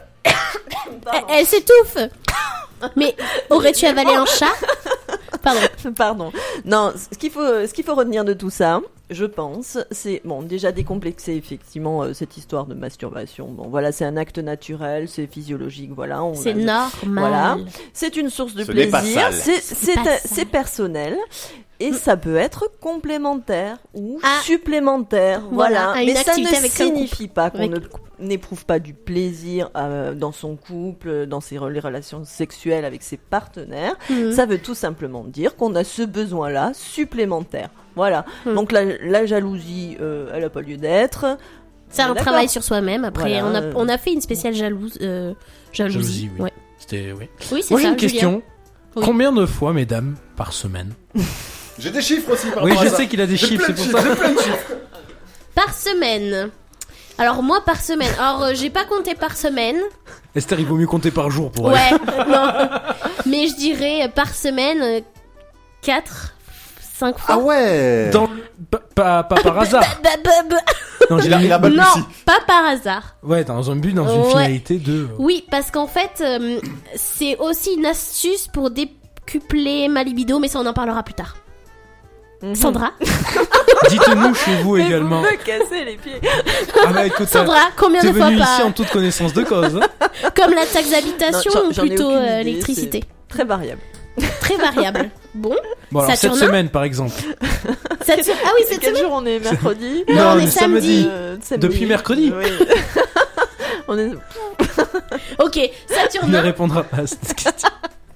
Elle s'étouffe. Mais aurais-tu avalé un chat? Pardon. Non, ce qu'il faut retenir de tout ça, je pense, c'est déjà décomplexer effectivement cette histoire de masturbation. Bon, voilà, c'est un acte naturel, c'est physiologique, voilà. C'est normal. Voilà, c'est une source de plaisir, c'est personnel. Et ça peut être complémentaire ou supplémentaire, voilà. Mais ça ne signifie pas qu'on ne n'éprouve pas du plaisir dans son couple, dans les relations sexuelles avec ses partenaires, ça veut tout simplement dire qu'on a ce besoin-là supplémentaire. Voilà. Donc la jalousie, elle n'a pas lieu d'être. C'est un D'accord. travail sur soi-même. Après, Voilà, on a fait une spéciale jalousie. Jalousie, oui. Ouais. C'était, oui. Oui, c'est Moi, j'ai ça, une question. Julien. Oui. Combien de fois, mesdames, par semaine? J'ai des chiffres aussi par Oui, rapport je à ça. sais qu'il a des J'ai chiffres, plein c'est de pour ça. chiffres, j'ai plein de chiffres. Par semaine. Alors moi par semaine. Alors j'ai pas compté par semaine. Esther, il vaut mieux compter par jour pour elle. Ouais. Non. Mais je dirais par semaine 4, 5 fois. Ah ouais. Pas par hasard. Non, j'ai Il a pas de Non, soucis. pas par hasard. Ouais, dans un but, dans une Ouais. finalité de. Oui, parce qu'en fait, c'est aussi une astuce pour décupler ma libido, mais ça on en parlera plus tard. Sandra, Dites-nous chez vous également. Vous me cassez les pieds. Ah bah écoute, Sandra, combien t'es de fois venu ici par en toute connaissance de cause. Hein. comme la taxe d'habitation Non, ou j'en ai plutôt aucune idée, l'électricité? Très variable. Très variable. Bon, Bon alors cette Saturnin semaine par exemple. ah oui, cette Quel semaine. jour on est mercredi? Non, on est samedi. Samedi. Depuis mercredi. Oui. On est... Ok, Il ne Saturnin. répondra pas à cette question.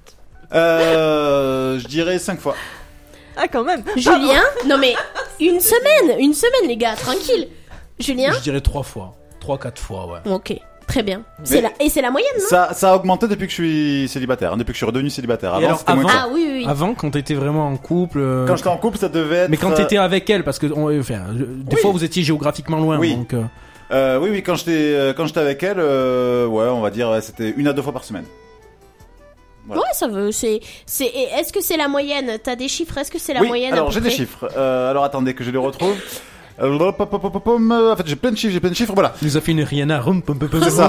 Je dirais 5 fois. Ah, quand même. Julien, non mais une semaine les gars, tranquille. Julien, Je dirais 3 fois. 3-4 fois, ouais. ok, très bien. Mais- Et c'est la moyenne, non? Ça a augmenté depuis que je suis célibataire, hein, depuis que je suis redevenu célibataire. Et Avant, alors, c'était moins avant- que ça. Ah oui, oui, oui. Avant, quand t'étais vraiment en couple. Quand j'étais en couple, ça devait être. Mais quand t'étais avec elle, parce que des fois vous étiez géographiquement loin, Oui. donc. Oui, quand j'étais avec elle, ouais, on va dire, ouais, c'était 1 à 2 fois par semaine. Voilà. Ouais, ça veut. Est-ce que c'est la moyenne? T'as des chiffres? Est-ce que c'est la Oui, moyenne? à alors peu j'ai des près chiffres. Alors attendez que je les retrouve. En fait, j'ai plein de chiffres, voilà. Il nous a fait une Rihanna. C'est ça.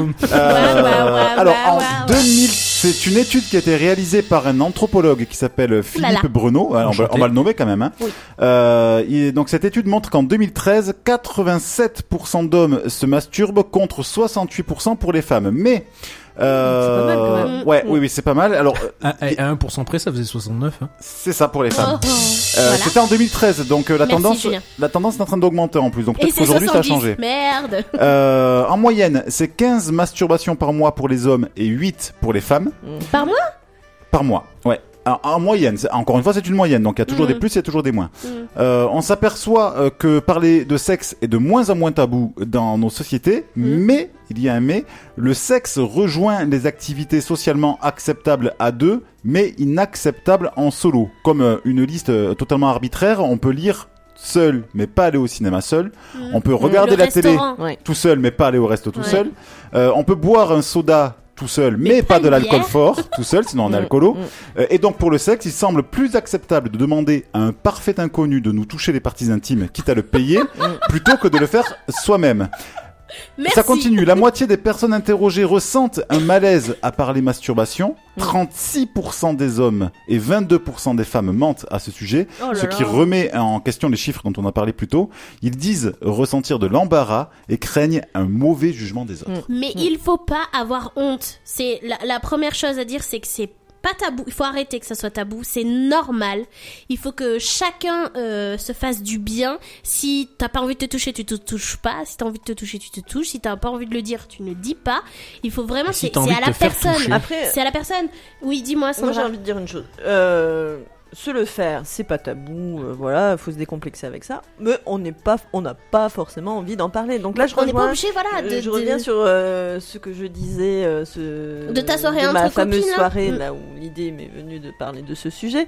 Alors, en ouais. 2000, c'est une étude qui a été réalisée par un anthropologue qui s'appelle Philippe Bruno. On va le nommer quand même. Hein. Oui. Donc, cette étude montre qu'en 2013, 87% d'hommes se masturbent contre 68% pour les femmes. Mais pas mal, quand même. oui, c'est pas mal. Alors, À 1% près, ça faisait 69. Hein. c'est ça pour les femmes. Oh, voilà. C'était en 2013, donc la Merci, Julien. tendance est en train d'augmenter en plus. Donc Et peut-être c'est qu'aujourd'hui ça a 70. changé. Merde. En moyenne, c'est 15 masturbations par mois pour les hommes et 8 pour les femmes. Par mois? Par mois, ouais. En moyenne, encore une fois, c'est une moyenne, donc il y a toujours des plus, il y a toujours des moins. On s'aperçoit que parler de sexe est de moins en moins tabou dans nos sociétés, mais, il y a un mais, le sexe rejoint les activités socialement acceptables à deux, mais inacceptables en solo. Comme une liste totalement arbitraire, on peut lire seul, mais pas aller au cinéma seul. On peut regarder Le la télé restaurant. Ouais. tout seul, mais pas aller au resto tout Ouais. seul. On peut boire un soda tout seul, mais pas pas de une l'alcool bière. fort tout seul, sinon on est alcoolo. Et donc pour le sexe, il semble plus acceptable de demander à un parfait inconnu de nous toucher les parties intimes, quitte à le payer, plutôt que de le faire soi-même. Merci. Ça continue. La moitié des personnes interrogées ressentent un malaise à parler masturbation. 36% des hommes et 22% des femmes mentent à ce sujet, Oh là ce qui là. remet en question les chiffres dont on a parlé plus tôt. Ils disent ressentir de l'embarras et craignent un mauvais jugement des autres. Mais il faut pas avoir honte. C'est la première chose à dire, c'est que c'est pas tabou. Il faut arrêter que ça soit tabou. C'est normal. Il faut que chacun se fasse du bien. Si t'as pas envie de te toucher, tu te touches pas. Si t'as envie de te toucher, tu te touches. Si t'as pas envie de le dire, tu ne dis pas. Il faut vraiment. Et si C'est t'as envie à de la te faire personne. toucher. Après, C'est à la personne. Oui, dis-moi, moi Sandra. j'ai envie de dire une chose. Se le faire, c'est pas tabou, voilà, faut se décomplexer avec ça. Mais on n'a pas forcément envie d'en parler. Donc là, je On n'est pas rejoins. obligé, voilà. Je reviens sur ce que je disais, De ta soirée de entre ma fameuse copines, là. soirée, là où l'idée m'est venue de parler de ce sujet.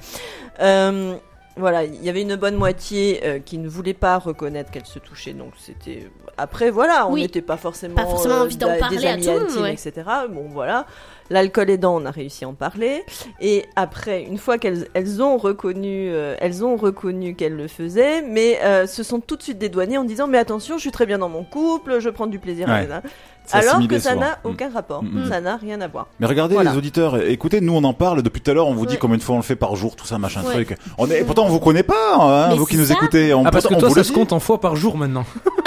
Voilà, il y avait une bonne moitié qui ne voulait pas reconnaître qu'elle se touchait, donc c'était. Après, voilà, on Oui. n'était pas forcément, Envie d'en parler des à amis tout le monde, intimes, ouais. etc. Bon, voilà. L'alcool aidant, on a réussi à en parler. Et après, une fois qu'elles ont reconnu qu'elles le faisaient, mais se sont tout de suite dédouanées en disant mais attention, je suis très bien dans mon couple, je prends du plaisir Ouais. avec ça. C'est Alors assimilé que ça souvent. n'a aucun rapport, ça n'a rien à voir. Mais regardez Voilà. les auditeurs, écoutez, nous on en parle depuis tout à l'heure, on vous dit Ouais. combien de fois on le fait par jour, tout ça, machin Ouais. truc. Pourtant on vous connaît pas, hein, Mais vous qui c'est nous ça. écoutez. Parce que on toi, vous ça le se dit. compte en fois par jour maintenant.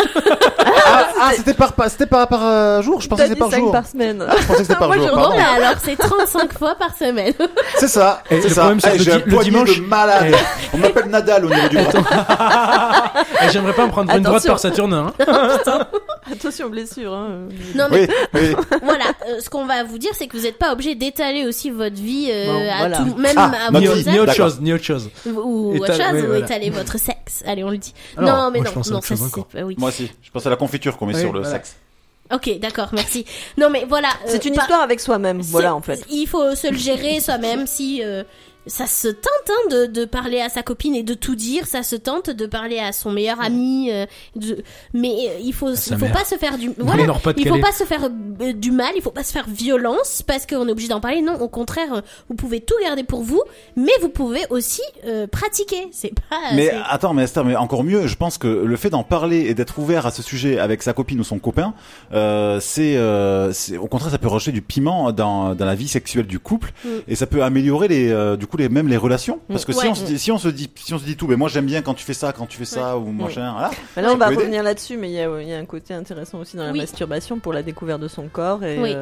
C'était par jour, je pensais T'as que c'était dit par 5 jour. par semaine. Je pensais que c'était par Moi, jour, je pardon. Bon, bah alors c'est 35 fois par semaine. C'est ça, Et c'est le ça. problème, c'est que J'ai un le poignet dimanche- de malade. Eh. On m'appelle Nadal au niveau du bras. Et j'aimerais pas me prendre une droite Attention. par Saturnin. Hein. Attention blessure. Hein. Non mais Oui. voilà, ce qu'on va vous dire, c'est que vous n'êtes pas obligé d'étaler aussi votre vie Bon, à voilà. tout, même Ah, à notre vos vie. actes, Ni autre D'accord. chose, ni autre chose. ou autre Étaler- chose, oui, ou voilà. étaler votre sexe. Allez, on le dit. Alors, non mais moi, je non, pense à non, autre ça chose c'est encore. oui. Moi aussi. Je pense à la confiture qu'on met Oui, sur le voilà. sexe. Ok, d'accord, merci. Non mais voilà. C'est une pas- histoire avec soi-même, c'est- voilà en fait. Il faut se le gérer soi-même si ça se tente de parler à sa copine et de tout dire, ça se tente de parler à son meilleur ami, mais il faut sa faut mère. pas se faire du Dans voilà, le Nord-Pas-de-Calais. il faut pas se faire du mal, il faut pas se faire violence parce qu'on est obligé d'en parler. Non, au contraire, vous pouvez tout garder pour vous, mais vous pouvez aussi pratiquer. C'est pas. Mais c'est- attends, mais Esther, mais encore mieux, je pense que le fait d'en parler et d'être ouvert à ce sujet avec sa copine ou son copain, c'est au contraire, ça peut rajouter du piment dans la vie sexuelle du couple et ça peut améliorer même les relations. Parce que Ouais. si on se dit tout, mais moi j'aime bien quand tu fais ça, ou machin, voilà. Mais là, on Ça va peut aider. revenir là-dessus, mais il y a un côté intéressant aussi dans la Oui. masturbation pour la découverte de son corps et Oui.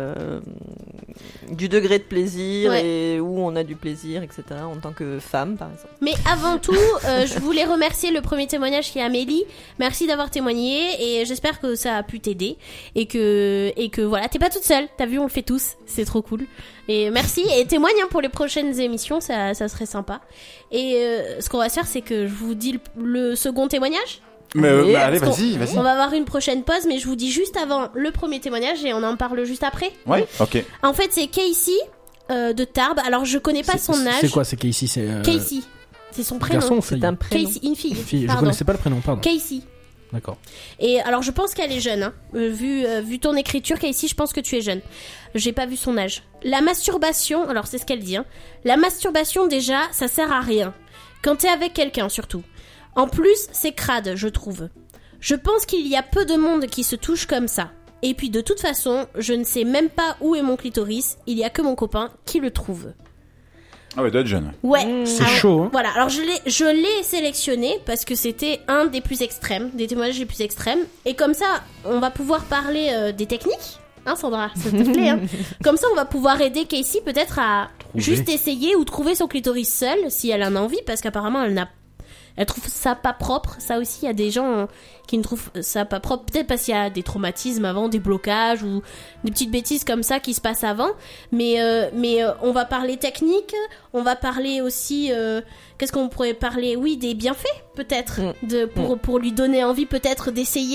du degré de plaisir Ouais. et où on a du plaisir, etc. En tant que femme, par exemple. Mais avant tout, je voulais remercier le premier témoignage qui est Amélie. Merci d'avoir témoigné et j'espère que ça a pu t'aider et que voilà, t'es pas toute seule. T'as vu, on le fait tous. C'est trop cool. Et merci et témoigne hein, pour les prochaines émissions, ça serait sympa. Et ce qu'on va se faire, c'est que je vous dis le second témoignage. Mais Allez, allez, parce vas-y. On va avoir une prochaine pause, mais je vous dis juste avant le premier témoignage et on en parle juste après. Ouais, ok. En fait, c'est Casey de Tarbes. Alors, je connais pas son âge. C'est quoi, c'est Casey? C'est Casey, c'est son prénom. garçon ou C'est fille? un prénom. Casey, une fille. Fille, je Pardon. connaissais pas le prénom, pardon. Casey. D'accord. Et alors, je pense qu'elle est jeune. Hein. Vu ton écriture, Casey, je pense que tu es jeune. J'ai pas vu son âge. La masturbation, alors c'est ce qu'elle dit. Hein. La masturbation, déjà, ça sert à rien. Quand t'es avec quelqu'un, surtout. En plus, c'est crade, je trouve. Je pense qu'il y a peu de monde qui se touche comme ça. Et puis, de toute façon, je ne sais même pas où est mon clitoris. Il y a que mon copain qui le trouve. Ah ouais, doit être jeune. Ouais. C'est Alors, chaud, hein. Voilà, alors je l'ai sélectionné parce que c'était un des plus extrêmes, des témoignages les plus extrêmes. Et comme ça, on va pouvoir parler des techniques. Hein, Sandra, ça te plaît, hein. Comme ça, on va pouvoir aider Casey peut-être à juste essayer ou trouver son clitoris seule si elle en a envie, parce qu'apparemment, elle trouve ça pas propre. Ça aussi, il y a des gens qui ne trouvent ça pas propre. Peut-être parce qu'il y a des traumatismes avant, des blocages ou des petites bêtises comme ça qui se passent avant. Mais on va parler technique. On va parler aussi... qu'est-ce qu'on pourrait parler? Oui, des bienfaits, peut-être. Pour lui donner envie, peut-être, d'essayer.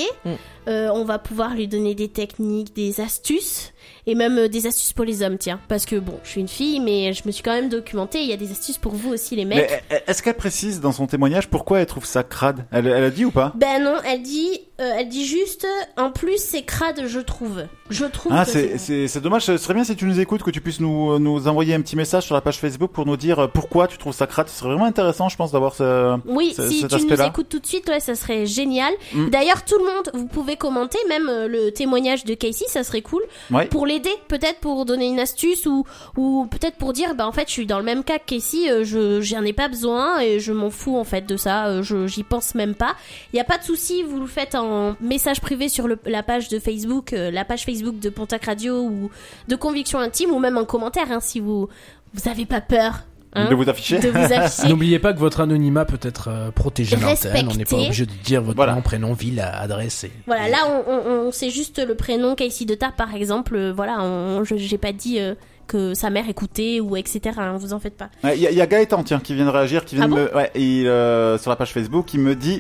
On va pouvoir lui donner des techniques, des astuces. Et même des astuces pour les hommes, tiens. Parce que bon, je suis une fille, mais je me suis quand même documentée. Il y a des astuces pour vous aussi, les mecs. Mais est-ce qu'elle précise dans son témoignage pourquoi elle trouve ça crade? Elle a dit ou pas? Ben non, elle dit juste, en plus c'est crade, je trouve. Je trouve. Ah, que c'est dommage. Ce serait bien si tu nous écoutes, que tu puisses nous envoyer un petit message sur la page Facebook pour nous dire pourquoi tu trouves ça crade. Ce serait vraiment intéressant, je pense, d'avoir Oui, si cet tu nous aspect-là. écoutes tout de suite, ouais, ça serait génial. D'ailleurs, tout le monde, vous pouvez commenter, même le témoignage de Casey, ça serait cool. Ouais. Pour l'aider, peut-être pour donner une astuce ou peut-être pour dire, bah en fait, je suis dans le même cas que Casey, j'en ai pas besoin et je m'en fous en fait de ça, j'y pense même pas. Il y a pas de souci, vous le faites en message privé sur la page de Facebook, la page Facebook de Pontac Radio ou de Conviction Intime ou même en commentaire, hein, si vous avez pas peur. Hein, de vous afficher. de vous afficher. N'oubliez pas que votre anonymat peut être protégé à l'antenne. On n'est pas Respecté. obligé de dire votre Voilà. nom, prénom, ville, adresse. Voilà, là on sait juste le prénom Casey de Tarbes par exemple. Voilà, j'ai pas dit que sa mère écoutait ou etc. Hein, vous en faites pas. Il y a Gaëtan, tiens, qui vient de réagir, qui vient Ah de bon me, ouais, sur la page Facebook, il me dit,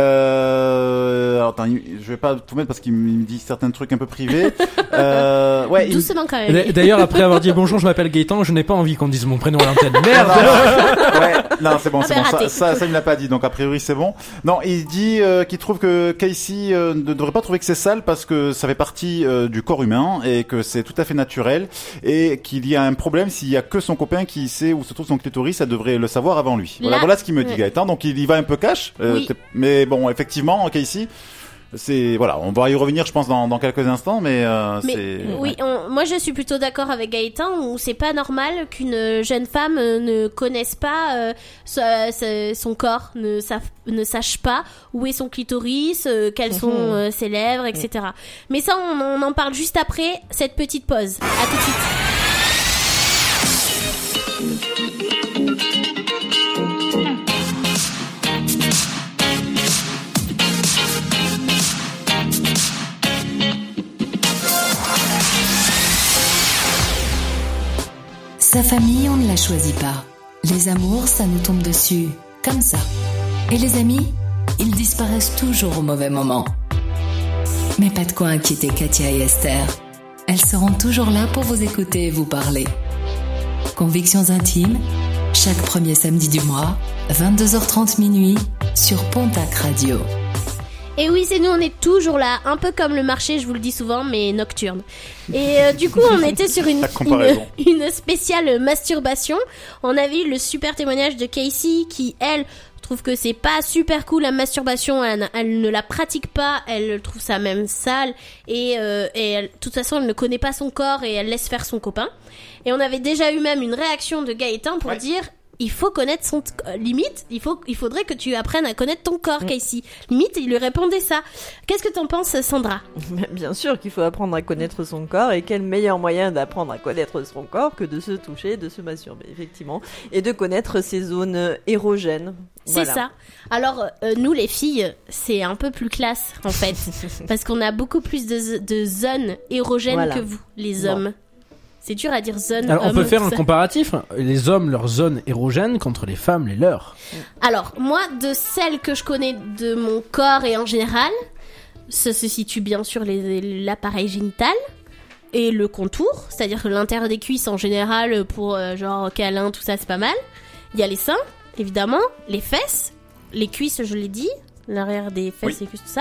alors, attends, je vais pas tout mettre parce qu'il me dit certains trucs un peu privés. Ouais, il- Doucement quand même. D'ailleurs, après avoir dit bonjour, je m'appelle Gaëtan, je n'ai pas envie qu'on dise mon prénom à l'antenne. Merde! Ouais, non, c'est bon, Ah c'est ben, bon. raté. Ça, il me l'a pas dit, donc a priori c'est bon. Non, il dit qu'il trouve que Casey ne devrait pas trouver que c'est sale parce que ça fait partie du corps humain et que c'est tout à fait naturel et qu'il y a un problème s'il y a que son copain qui sait où se trouve son clitoris, ça devrait le savoir avant lui. Là, Voilà ce qu'il me dit ouais. Gaëtan. Donc il y va un peu cash, Oui. mais bon, effectivement, Casey. C'est voilà, on va y revenir, je pense, dans quelques instants, mais Mais c'est oui, moi je suis plutôt d'accord avec Gaëtan où c'est pas normal qu'une jeune femme ne connaisse pas son corps, ne sache pas où est son clitoris, quelles sont ses lèvres, etc. Mais ça, on en parle juste après cette petite pause. À tout de suite. Sa famille, on ne la choisit pas. Les amours, ça nous tombe dessus, comme ça. Et les amis, ils disparaissent toujours au mauvais moment. Mais pas de quoi inquiéter Katia et Esther. Elles seront toujours là pour vous écouter et vous parler. Convictions intimes, chaque premier samedi du mois, 22h30 minuit, sur Pontac Radio. Et oui, c'est nous, on est toujours là, un peu comme le marché, je vous le dis souvent, mais nocturne. Et du coup, on était sur une spéciale masturbation. On avait eu le super témoignage de Casey qui, elle, trouve que c'est pas super cool la masturbation, elle ne la pratique pas, elle trouve ça même sale et de toute façon elle ne connaît pas son corps et elle laisse faire son copain. Et on avait déjà eu même une réaction de Gaëtan pour dire il faut connaître son limite, il faudrait que tu apprennes à connaître ton corps, Casey. Limite, il lui répondait ça. Qu'est-ce que t'en penses, Sandra? Bien sûr qu'il faut apprendre à connaître son corps, et quel meilleur moyen d'apprendre à connaître son corps que de se toucher, de se masturber, effectivement, et de connaître ses zones érogènes. C'est ça. Alors, nous les filles, c'est un peu plus classe, en fait, parce qu'on a beaucoup plus de zones érogènes que vous, les hommes. C'est dur à dire zone. Alors, on peut faire un comparatif. Les hommes, leurs zones érogènes contre les femmes, les leurs. Alors, moi, de celles que je connais de mon corps et en général, ça se situe bien sûr l'appareil génital et le contour, c'est-à-dire que l'intérieur des cuisses en général, pour genre câlin, tout ça, c'est pas mal. Il y a les seins, évidemment, les fesses, les cuisses, je l'ai dit, l'arrière des fesses, les cuisses, tout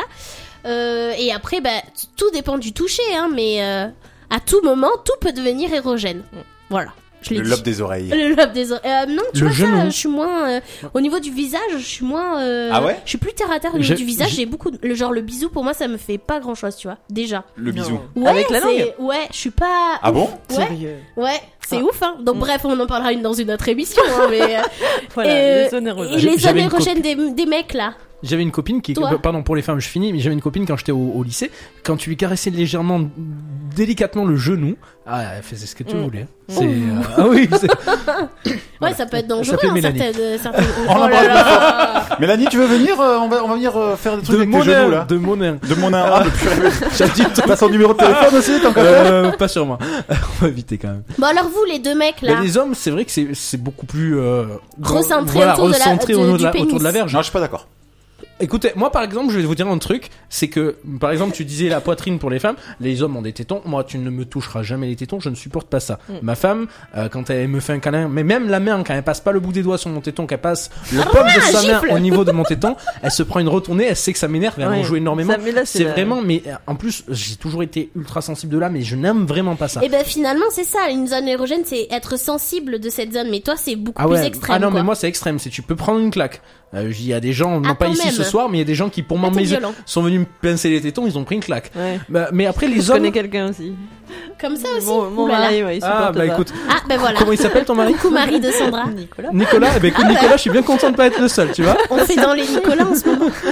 ça. Et après, tout dépend du toucher, hein, mais... à tout moment, tout peut devenir érogène. Voilà. Le lobe des oreilles. Le lobe des oreilles. Non, tu le vois genou. ça, je suis moins... au niveau du visage, je suis moins... Ah ouais? Je suis plus terre à terre au niveau du visage. J'ai beaucoup... Le bisou, pour moi, ça me fait pas grand-chose, tu vois. Déjà. Le bisou. Ouais, avec la langue? Ouais, je suis pas... Ah bon? Ouais. Sérieux? Ouais, c'est ouf, hein. Donc bref, on en parlera dans une autre émission, hein, mais... Voilà, les zones érogènes. Et les zones érogènes des mecs, là. J'avais une copine qui... Toi. Pardon, pour les femmes, je finis, mais j'avais une copine quand j'étais au lycée, quand tu lui caressais légèrement, délicatement le genou, elle faisait ce que tu voulais. C'est... ah oui, c'est... Ouais, ça peut être dangereux, Ça fait hein, Mélanie. certaines... On en parle pas. Mélanie, tu veux venir? On va venir faire des trucs avec tes genoux, là. De mon nain. De mon nain. Ah, depuis t'as son numéro de téléphone aussi, tant qu'à faire. Pas sur moi. On va éviter quand même. Bon, alors vous, les deux mecs, là... Mais les hommes, c'est vrai que c'est beaucoup plus... recentré autour de autour de la verge. Non, je suis pas d'accord. Écoutez, moi par exemple, je vais vous dire un truc, c'est que par exemple, tu disais la poitrine pour les femmes, les hommes ont des tétons. Moi, tu ne me toucheras jamais les tétons, je ne supporte pas ça. Ma femme, quand elle me fait un câlin, mais même la main, quand elle passe pas le bout des doigts sur mon téton, qu'elle passe le paume de sa main au niveau de mon téton, elle se prend une retournée, elle sait que ça m'énerve, elle en joue énormément. C'est vraiment, mais en plus, j'ai toujours été ultra sensible de là, mais je n'aime vraiment pas ça. Et ben finalement, c'est ça, une zone érogène, c'est être sensible de cette zone, mais toi, c'est beaucoup plus extrême. Ah non, quoi. mais moi, c'est extrême, c'est tu peux prendre une claque. Il y a des gens, non pas ici même. ce soir, mais il y a des gens qui, pour m'embêter, sont venus me pincer les tétons, ils ont pris une claque. Ouais. Mais après, les Je hommes... connais quelqu'un aussi. Comme ça aussi. Mon mari, ouais, il supporte Ah, bah pas. écoute. Ah, ben voilà. Comment il s'appelle ton mari? Coucou Marie de Sandra. Nicolas. Eh ben écoute, Nicolas, je suis bien content de pas être le seul, tu vois. On fait dans les Nicolas en ce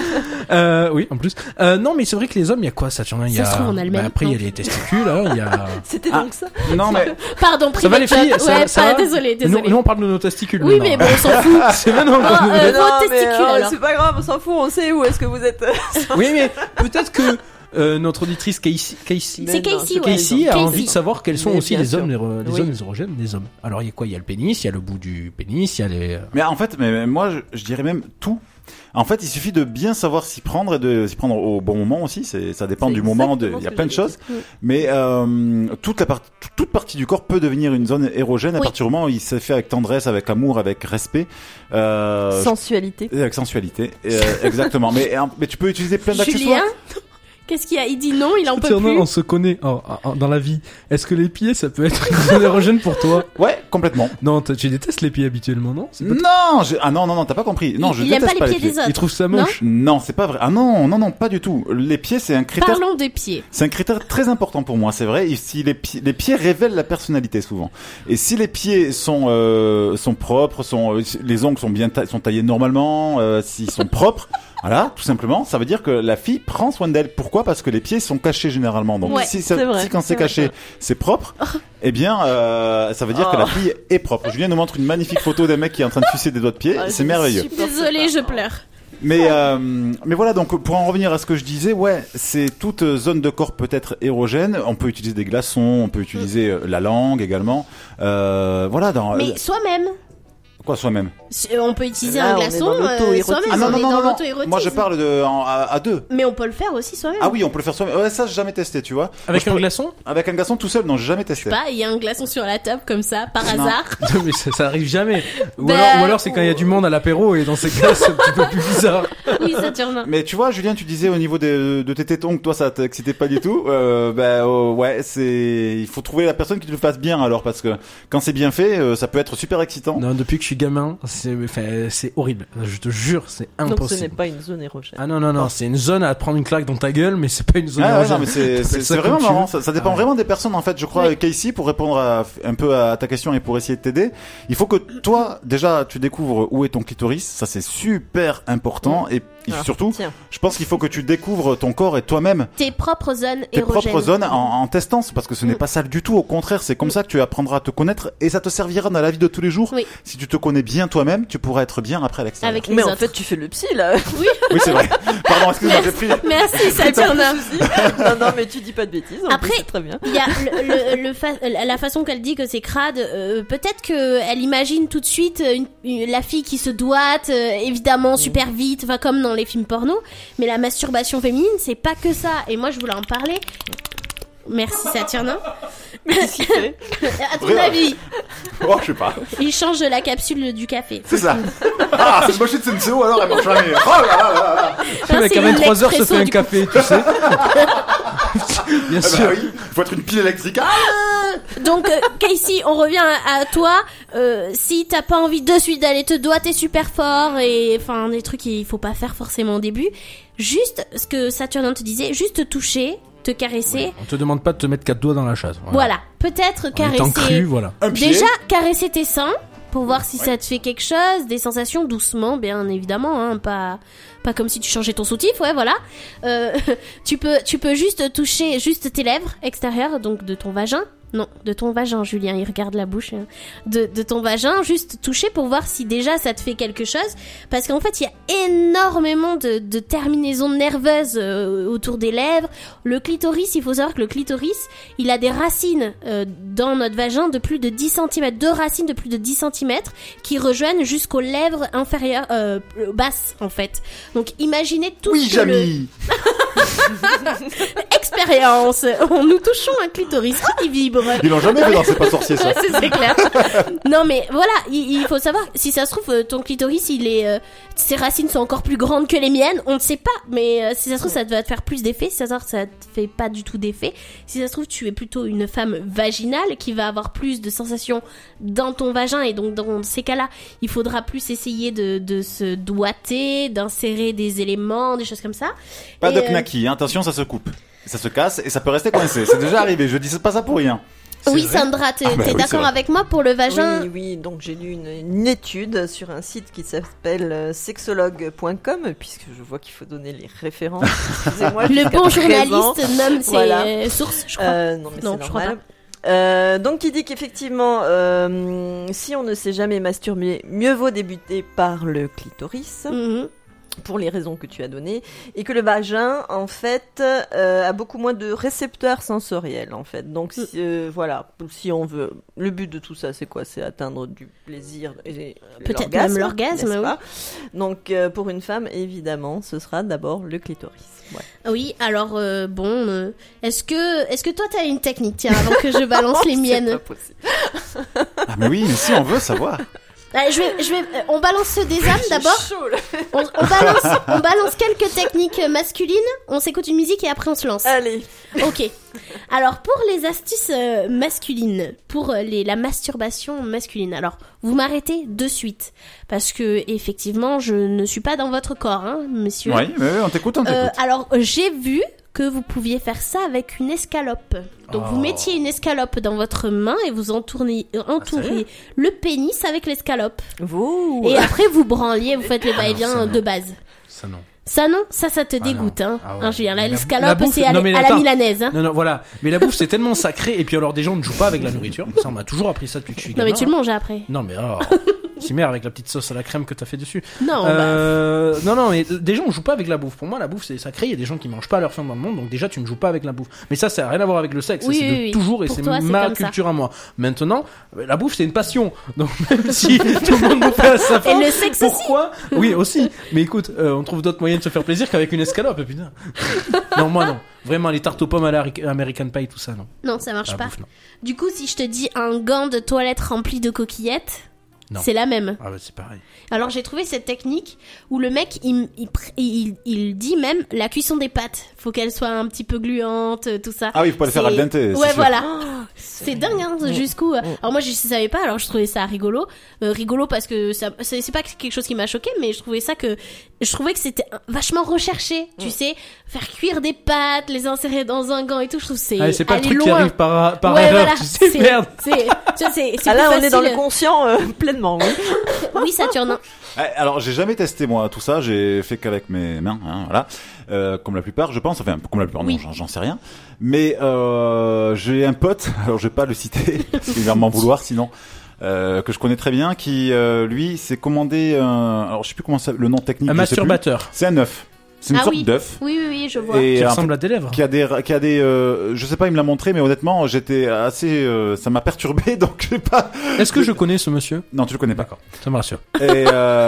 moment. Oui, en plus. Non, mais c'est vrai que les hommes, il y a quoi, ça? Il y a... Ça se trouve, on a le même. Après, il y a les testicules, hein, il y a... C'était donc ça? Non, mais. Pardon, Ça va les filles? Ouais, ça va désolé. Nous, on parle de nos testicules. Oui, maintenant. mais bon, on s'en fout. C'est maintenant. Oh, Non, vos mais, testicules, alors. c'est pas grave, on s'en fout, on sait où est-ce que vous êtes. Oui, mais peut-être que notre auditrice Casey C'est Casey, ouais. Casey a Casey. envie de savoir quels sont Mais aussi bien les sûr. zones Oui. érogènes des hommes. Alors il y a quoi? Il y a le pénis, il y a le bout du pénis, il y a les... Mais en fait, moi, je dirais même tout. En fait, il suffit de bien savoir s'y prendre et de s'y prendre au bon moment aussi. Ça dépend C'est du moment. exactement Il y a ce que plein de j'ai choses. dit. Mais toute partie du corps peut devenir une zone érogène à Oui. partir du moment où il s'est fait avec tendresse, avec amour, avec respect. Sensualité. Avec sensualité. Exactement. mais tu peux utiliser plein d'accessoires. Julien, qu'est-ce qu'il y a? Il dit non, il en peut Tiens, plus. on se connaît dans la vie. Est-ce que les pieds, ça peut être une zone érogène pour toi? Ouais, complètement. Non, tu détestes les pieds habituellement, non? C'est pas Non, t'as pas compris. Non, je Il aime déteste pas les pieds des Il autres. trouve ça moche. Non, c'est pas vrai. Ah non, pas du tout. Les pieds, c'est un critère. Parlons des pieds. C'est un critère très important pour moi, c'est vrai. Et si les pieds révèlent la personnalité souvent. Et si les pieds sont propres, les ongles sont sont taillés normalement, s'ils sont propres, voilà, tout simplement, ça veut dire que la fille prend soin d'elle. Pourquoi? Parce que les pieds sont cachés généralement. Donc Ouais, si c'est vrai, quand c'est c'est vrai, caché, ça. c'est propre. Eh bien, ça veut dire que la fille est propre. Julien nous montre une magnifique photo d'un mec qui est en train de sucer des doigts de pied. Ah, c'est merveilleux. super Désolée, je pleure. Mais voilà, donc pour en revenir à ce que je disais, ouais, c'est toute zone de corps peut être érogène. On peut utiliser des glaçons, on peut utiliser la langue également. Voilà, Mais soi-même. Quoi, soi-même? On peut utiliser Là, un on est glaçon dans l'auto-érotisme. soi-même. Ah non, On est non, dans non, non. l'auto-érotisme. Moi, je parle à deux. Mais on peut le faire aussi soi-même. Ah oui, on peut le faire soi-même. Ouais, ça, j'ai jamais testé, tu vois. Avec un glaçon? Avec un glaçon tout seul, non, j'ai jamais Je sais testé. pas, il y a un glaçon sur la table comme ça, par Non. hasard. Non, mais ça arrive jamais. Ou Bah, alors c'est quand il y a du monde à l'apéro et dans ces cas c'est un petit peu plus bizarre. Oui, Saturnin. Mais tu vois, Julien, tu disais au niveau de tes tétons que toi, ça t'excitait pas du tout. Ouais, il faut trouver la personne qui te le fasse bien alors, parce que quand c'est bien fait, ça peut être super excitant. Non, depuis que je suis gamin, c'est horrible. Je te jure, c'est Donc impossible. ce n'est pas une zone érogène. Ah non, c'est une zone à te prendre une claque dans ta gueule, mais c'est pas une zone Ah ouais, érogène. non, mais c'est T'appelles ça vraiment comme tu marrant. veux. Ça dépend Ah ouais. vraiment des personnes, en fait. Je crois, Oui. Casey, pour répondre un peu à ta question et pour essayer de t'aider, il faut que toi, déjà, tu découvres où est ton clitoris. Ça, c'est super important. Et Ah, surtout, tiens. je pense qu'il faut que tu découvres ton corps et toi-même. Tes propres zones Tes érogènes. propres zones en testant, parce que ce n'est pas sale du tout. Au contraire, c'est comme ça que tu apprendras à te connaître et ça te servira dans la vie de tous les jours. Oui. Si tu te connais bien toi-même, tu pourras être bien après à l'extérieur. Avec les Mais en autres. fait, tu fais le psy là. Oui, c'est vrai. Pardon, excuse-moi, j'ai pris. Merci, Saturnin. non, mais tu dis pas de bêtises. En Après- plus, c'est très bien. Il y a la façon qu'elle dit que c'est crade. Peut-être que elle imagine tout de suite la fille qui se doite, évidemment super vite, enfin comme dans les films porno. Mais la masturbation féminine, c'est pas que ça. Et moi, je voulais en parler. Merci Saturnin. Qu'est-ce qu'il fait À ton Rien. avis, Oh, je sais pas. il change la capsule du café. C'est ça. Ah, c'est moché de Senseo, alors elle marche jamais. Oh là là là là. Non, mec, c'est à 23h se l'expresso fait un du café, tu sais. Bien Ah sûr. bah oui, faut être une pile électrique. Ah, Donc Casey, on revient à toi. Si t'as pas envie de suite d'aller te doigter super fort et enfin des trucs qu'il faut pas faire forcément au début, juste ce que Saturnin te disait, juste te toucher, te caresser. On te demande pas de te mettre 4 doigts dans la chatte. Voilà, peut-être En étant cru, caresser. voilà. un pied. Déjà caresser tes seins pour voir si ça te fait quelque chose, des sensations doucement, bien évidemment, hein, pas comme si tu changeais ton soutif, ouais, voilà. Tu peux juste toucher juste tes lèvres extérieures, donc de ton vagin. Non, de ton vagin, Julien, il regarde la bouche. Hein. De ton vagin, juste toucher pour voir si déjà ça te fait quelque chose. Parce qu'en fait, il y a énormément de terminaisons nerveuses autour des lèvres. Le clitoris, il faut savoir que le clitoris, il a des racines dans notre vagin de plus de 10 cm. 2 racines de plus de 10 cm qui rejoignent jusqu'aux lèvres inférieures, basses, en fait. Donc, imaginez tout Oui, ce que Jamie. Expérience. Nous touchons un clitoris qui vibre. Ils l'ont jamais fait dans C'est pas sorcier, ça. C'est clair. Non mais voilà, il faut savoir, si ça se trouve ton clitoris, ses racines sont encore plus grandes que les miennes, on ne sait pas, mais si ça se trouve ça va te faire plus d'effet, si ça se trouve ça te fait pas du tout d'effet, si ça se trouve tu es plutôt une femme vaginale qui va avoir plus de sensations dans ton vagin et donc dans ces cas-là, il faudra plus essayer de se doigter, d'insérer des éléments, des choses comme ça. Pas Et, de knacky, hein. Attention, ça se coupe. Ça se casse et ça peut rester coincé. C'est déjà arrivé, je dis c'est pas ça pour rien. Oui vrai Sandra, t'es Ah bah oui, c'est d'accord vrai. avec moi pour le vagin? Oui, donc j'ai lu une étude sur un site qui s'appelle sexologue.com, puisque je vois qu'il faut donner les références. Excusez-moi, Le jusqu'à bon présent. journaliste nomme ses Voilà. sources, je crois. Non, mais Non, c'est je crois normal. Donc il dit qu'effectivement, si on ne s'est jamais masturbé, mieux vaut débuter par le clitoris. Mhm. Pour les raisons que tu as données, et que le vagin, en fait, a beaucoup moins de récepteurs sensoriels, en fait. Donc, voilà, si on veut... Le but de tout ça, c'est quoi? C'est atteindre du plaisir et Peut-être même l'orgasme, n'est-ce oui. pas? Donc, pour une femme, évidemment, ce sera d'abord le clitoris. Ouais. Oui, alors est-ce que toi t'as une technique, tiens, avant que je balance les C'est miennes. pas possible. Ah, mais oui, mais si on veut savoir. Allez, on balance ceux des âmes J'ai d'abord. chaud, là. On balance quelques techniques masculines. On s'écoute une musique et après on se lance. Allez. Ok. Alors pour les astuces masculines, pour la masturbation masculine. Alors vous m'arrêtez de suite parce que effectivement je ne suis pas dans votre corps, hein, monsieur. Oui, on t'écoute, on t'écoute. Alors j'ai vu que vous pouviez faire ça avec une escalope. Donc vous mettiez une escalope dans votre main et vous entouriez le pénis avec l'escalope. Vous. Et après vous branliez, vous faites le va-et-vient de base. Ça non. Ça non, ça te Ah dégoûte, non. hein. Ah ouais. Hein, Julien, La l'escalope bouffe- c'est à non, mais la attends. milanaise, hein. Non, voilà. Mais la bouffe, c'est tellement sacré. Et puis alors, des gens ne jouent pas avec la nourriture. Ça, on m'a toujours appris ça depuis que je suis Non gamin. mais tu le manges après. Non, mais oh. s'y met avec la petite sauce à la crème que t'as fait dessus. Non, Non, mais déjà on joue pas avec la bouffe. Pour moi, la bouffe c'est sacré. Il y a des gens qui mangent pas à leur faim dans le monde, donc déjà tu ne joues pas avec la bouffe. Mais ça a rien à voir avec le sexe. Oui, c'est de oui. toujours, et Pour c'est toi, c'est ma comme ça. culture à moi. Maintenant, la bouffe c'est une passion. Donc même si tout le monde nous fait à sa faim, Et le sexe aussi. pourquoi Oui, aussi. Mais écoute, on trouve d'autres moyens de se faire plaisir qu'avec une escalope, putain. Non, moi non. Vraiment, les tartes aux pommes à la American Pie, tout ça, non. Non, ça marche La pas. bouffe, non. Du coup, si je te dis un gant de toilette rempli de coquillettes, Non. c'est la même. Ah ouais, c'est pareil. Alors j'ai trouvé cette technique où le mec il dit même la cuisson des pâtes, faut qu'elle soit un petit peu gluante, tout ça. Ah oui, faut pas le faire C'est- al dente. c'est Ouais, sûr. voilà. C'est dingue hein, jusqu'où. Alors moi je savais pas, alors je trouvais ça rigolo, rigolo parce que ça c'est pas quelque chose qui m'a choqué, mais je trouvais que c'était vachement recherché, tu sais, faire cuire des pâtes, les insérer dans un gant et tout, je trouve que c'est C'est pas le aller truc qui loin. arrive par Ouais, erreur, voilà. tu sais, merde. C'est Ah là, plus on est dans le facile. conscient pleinement. Oui. Oui, Saturnin. Alors j'ai jamais testé moi tout ça, j'ai fait qu'avec mes mains, hein, voilà, comme la plupart je pense, enfin comme la plupart Oui. non, j'en sais rien, mais j'ai un pote, alors je vais pas le citer, parce qu'il va m'en vouloir sinon, que je connais très bien, qui lui s'est commandé, alors je sais plus comment ça, le nom technique, Un je sais plus. masturbateur. C'est un œuf, c'est une Ah sorte oui. d'œuf. Oui, je vois. Et Qui en ressemble à des lèvres. qui a des je sais pas, il me l'a montré, mais honnêtement j'étais assez ça m'a perturbé, donc je sais pas. Est-ce que je connais ce monsieur? Non, tu le connais pas. D'accord, ça me rassure. Et,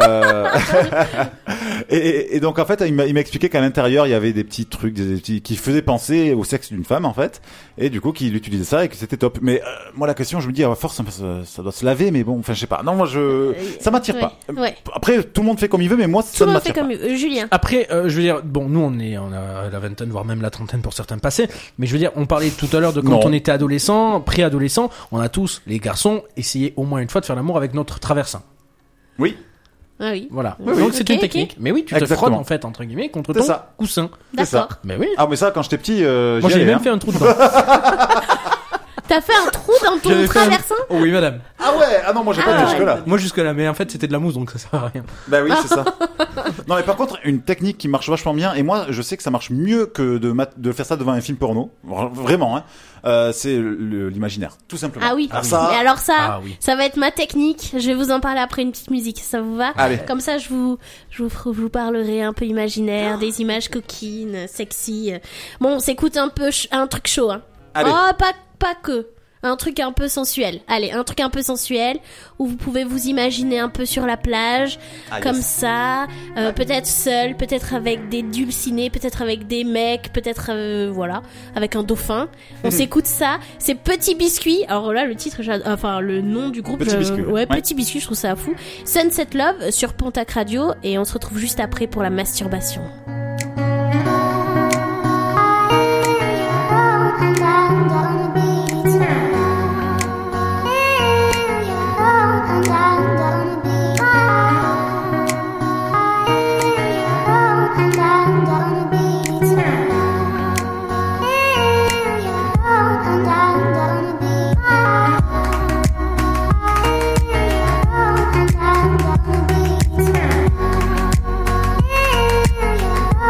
et donc en fait il m'a expliqué qu'à l'intérieur il y avait des petits trucs, des petits qui faisaient penser au sexe d'une femme en fait, et du coup qu'il utilisait ça et que c'était top. Mais moi la question, je me dis à force ça doit se laver, mais bon, enfin je sais pas. Non, moi ça m'attire pas. Ouais. Après tout le monde fait comme il veut, mais moi Tout ça le ne monde fait m'attire comme pas. Julien. Après, je veux dire, bon, nous on a la vingtaine, voire même la trentaine pour certains passés, mais je veux dire, on parlait tout à l'heure de quand Non. on était adolescent, préadolescent, on a tous, les garçons, essayé au moins une fois de faire l'amour avec notre traversin. Oui, Ah oui. Voilà. Oui, Donc oui. c'est Ok, une technique. Mais oui, tu te Exactement. frottes en fait, entre guillemets, contre C'est ton ça. coussin. c'est ça. D'accord. Mais oui. Ah mais ça quand j'étais petit, Moi j'y j'ai allais, même hein. fait un trou dedans. T'as fait un trou dans ton J'avais fait un- traversin Oh oui, madame. Ah ouais, ah non, moi j'ai Ah pas été ouais. jusque là. Moi jusque là, mais en fait c'était de la mousse donc ça sert à rien. Bah oui, c'est ça. Non, mais par contre, une technique qui marche vachement bien, et moi, je sais que ça marche mieux que de faire ça devant un film porno. Vraiment, hein. C'est l'imaginaire, tout simplement. Ah oui. Alors ça, Mais alors ça, Ah oui. ça va être ma technique. Je vais vous en parler après une petite musique. Ça vous va? Allez. Comme ça, je vous parlerai un peu imaginaire, des images coquines, sexy. Bon, on s'écoute un peu un truc chaud, hein. Allez. Oh, pas que. Un truc un peu sensuel. Allez, un truc un peu sensuel où vous pouvez vous imaginer un peu sur la plage, comme ça, peut-être seul, peut-être avec des dulcinés, peut-être avec des mecs, peut-être voilà, avec un dauphin. On s'écoute ça. C'est Petit Biscuit. Alors là, le titre, enfin le nom du groupe, Petit Biscuit, ouais. ouais, Petit Biscuit, je trouve ça fou. Sunset Love sur Pontac Radio et on se retrouve juste après pour la masturbation. Yeah.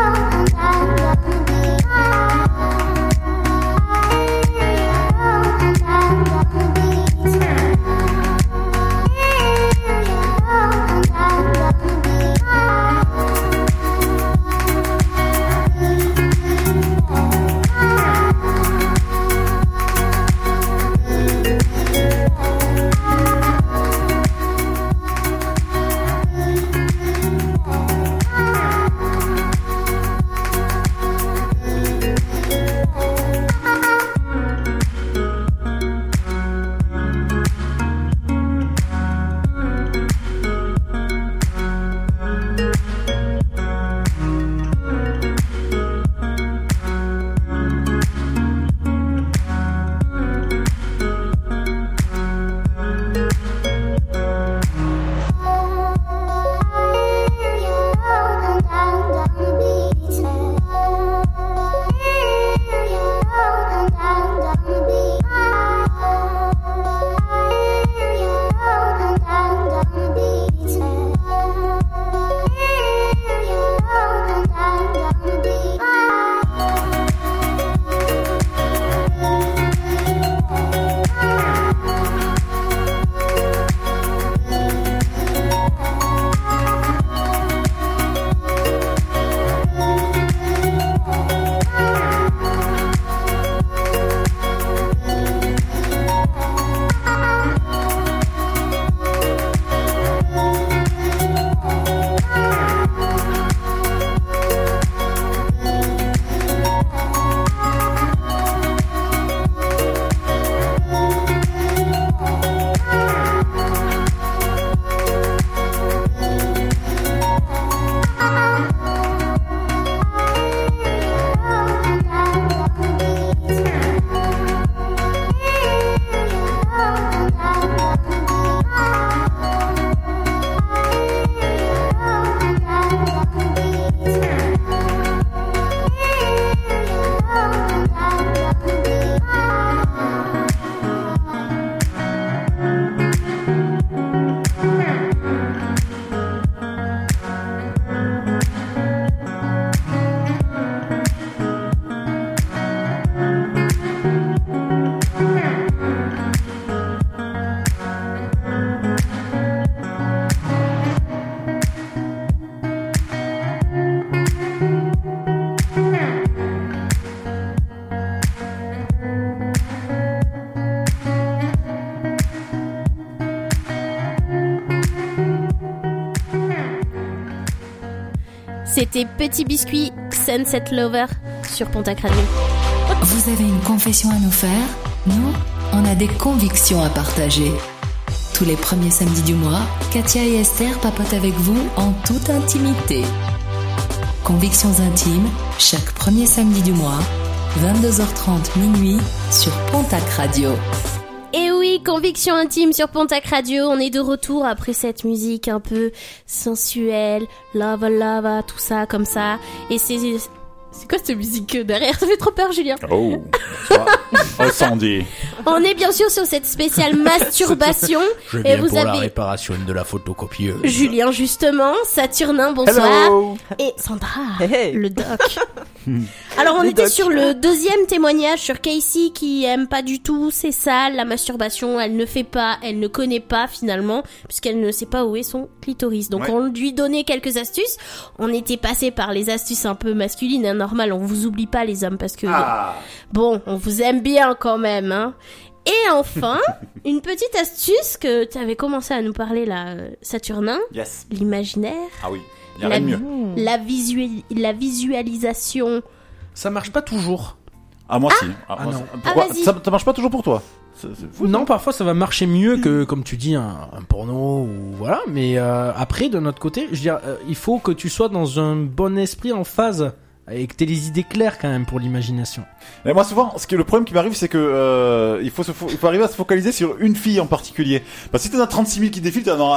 C'était Petit Biscuit Sunset Lover sur Pontac Radio. Vous avez une confession à nous faire? Nous, on a des convictions à partager. Tous les premiers samedis du mois, Katia et Esther papotent avec vous en toute intimité. Convictions intimes, chaque premier samedi du mois, 22h30 minuit sur Pontac Radio. Et oui, Conviction intime sur Pontac Radio, on est de retour après cette musique un peu sensuelle, lava lava, tout ça comme ça. Et c'est quoi cette musique derrière? Ça fait trop peur, Julien. Oh, incendie. On est bien sûr sur cette spéciale masturbation. Je Et viens vous pour la avez réparation de la photocopieuse. Julien justement, Saturnin, bonsoir. Hello. Et Sandra, Hey. le doc. Alors on Le était doc. sur le deuxième témoignage sur Casey qui aime pas du tout, c'est sale, la masturbation, elle ne fait pas, elle ne connaît pas finalement, puisqu'elle ne sait pas où est son clitoris. Donc Ouais. on lui donnait quelques astuces, on était passé par les astuces un peu masculines, hein, normal, on vous oublie pas les hommes parce que bon, on vous aime bien quand même, hein. Et enfin, une petite astuce que tu avais commencé à nous parler là, Saturnin, Yes. l'imaginaire, Ah oui. Il y a rien de mieux. la visualisation. Ça marche pas toujours. Ah, moi si. Ah, moi, non. pourquoi Ah, vas-y. ça marche pas toujours pour toi? C'est fou. Non, parfois ça va marcher mieux que, comme tu dis, un porno ou voilà. Mais après, de notre côté, je veux dire, il faut que tu sois dans un bon esprit, en phase, et que t'aies les idées claires quand même pour l'imagination. Mais moi souvent, le problème qui m'arrive, c'est que il faut arriver à se focaliser sur une fille en particulier. Parce que si t'en as 36 000 qui défilent, t'es non,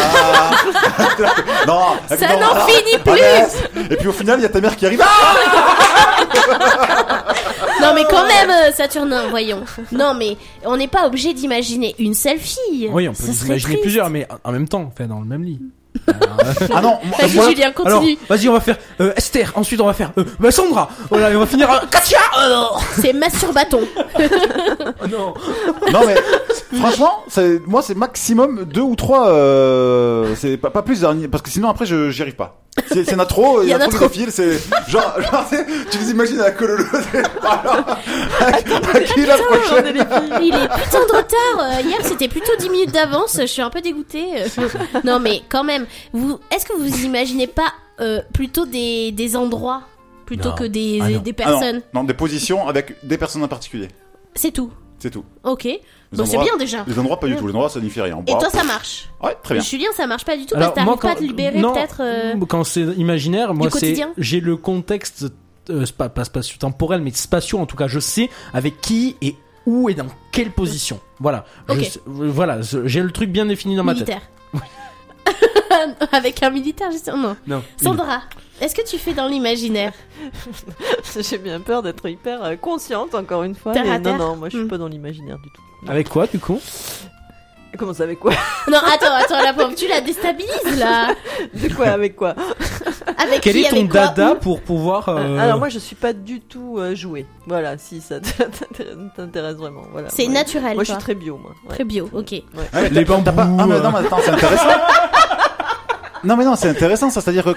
non, Ça non, n'en finit plus. arrête. Et puis au final, il y a ta mère qui arrive. Non mais quand même, Saturnin, voyons. Non mais on n'est pas obligé d'imaginer une seule fille. Oui, on peut Ça serait imaginer triste. plusieurs, mais en même temps, fait dans le même lit. Ah non, Vas-y moi, Julien, Alors, continue. vas-y, on va faire Esther. Ensuite, on va faire Sandra. Voilà, et on va finir Katia. C'est masturbaton. Oh non. non mais franchement, moi c'est maximum 2 ou 3. C'est pas plus parce que sinon après j'y arrive pas. C'est y en a trop, il y a trop de fils. C'est genre tu les imagines à la queue leu. À qui la prochaine? Il est putain de retard. Hier c'était plutôt 10 minutes d'avance. Je suis un peu dégoûtée. Non mais quand même, est-ce que vous imaginez pas plutôt des endroits plutôt Non. que des Ah non. personnes? Non, des positions avec des personnes en particulier. C'est tout. C'est tout. Ok. Les Bon, c'est endroits- bien déjà. Les endroits pas du tout. Les endroits ça signifie rien. Et toi ça marche? Ouais, très bien. Julien, ça marche pas du tout Alors, parce que moi, t'arrives pas à te libérer non, peut-être. quand c'est imaginaire, moi c'est quotidien. j'ai le contexte pas spatio-temporel, mais spatio en tout cas. Je sais avec qui et où et dans quelle position. Voilà. Ok. Voilà, j'ai le truc bien défini dans ma tête. Militaire. Avec un militaire, justement. Non. Sandra, est-ce que tu fais dans l'imaginaire? J'ai bien peur d'être hyper consciente, encore une fois. Terre mais à terre. non, moi je suis Hmm. pas dans l'imaginaire du tout. Avec quoi du coup? Comment ça, avec quoi? Non, attends, la pauvre, tu la déstabilises là. De quoi, avec quoi? Avec Quel qui, est ton avec quoi, dada où pour pouvoir Alors moi je suis pas du tout jouée. Voilà, si ça t'intéresse vraiment. Voilà. C'est Ouais. naturel, Moi je toi. suis très bio, moi. Ouais. Très bio, ok. Ouais, mais Les t'as pas... bambous, Ah mais non, mais attends, c'est intéressant. Non mais non, c'est intéressant, ça, c'est-à-dire que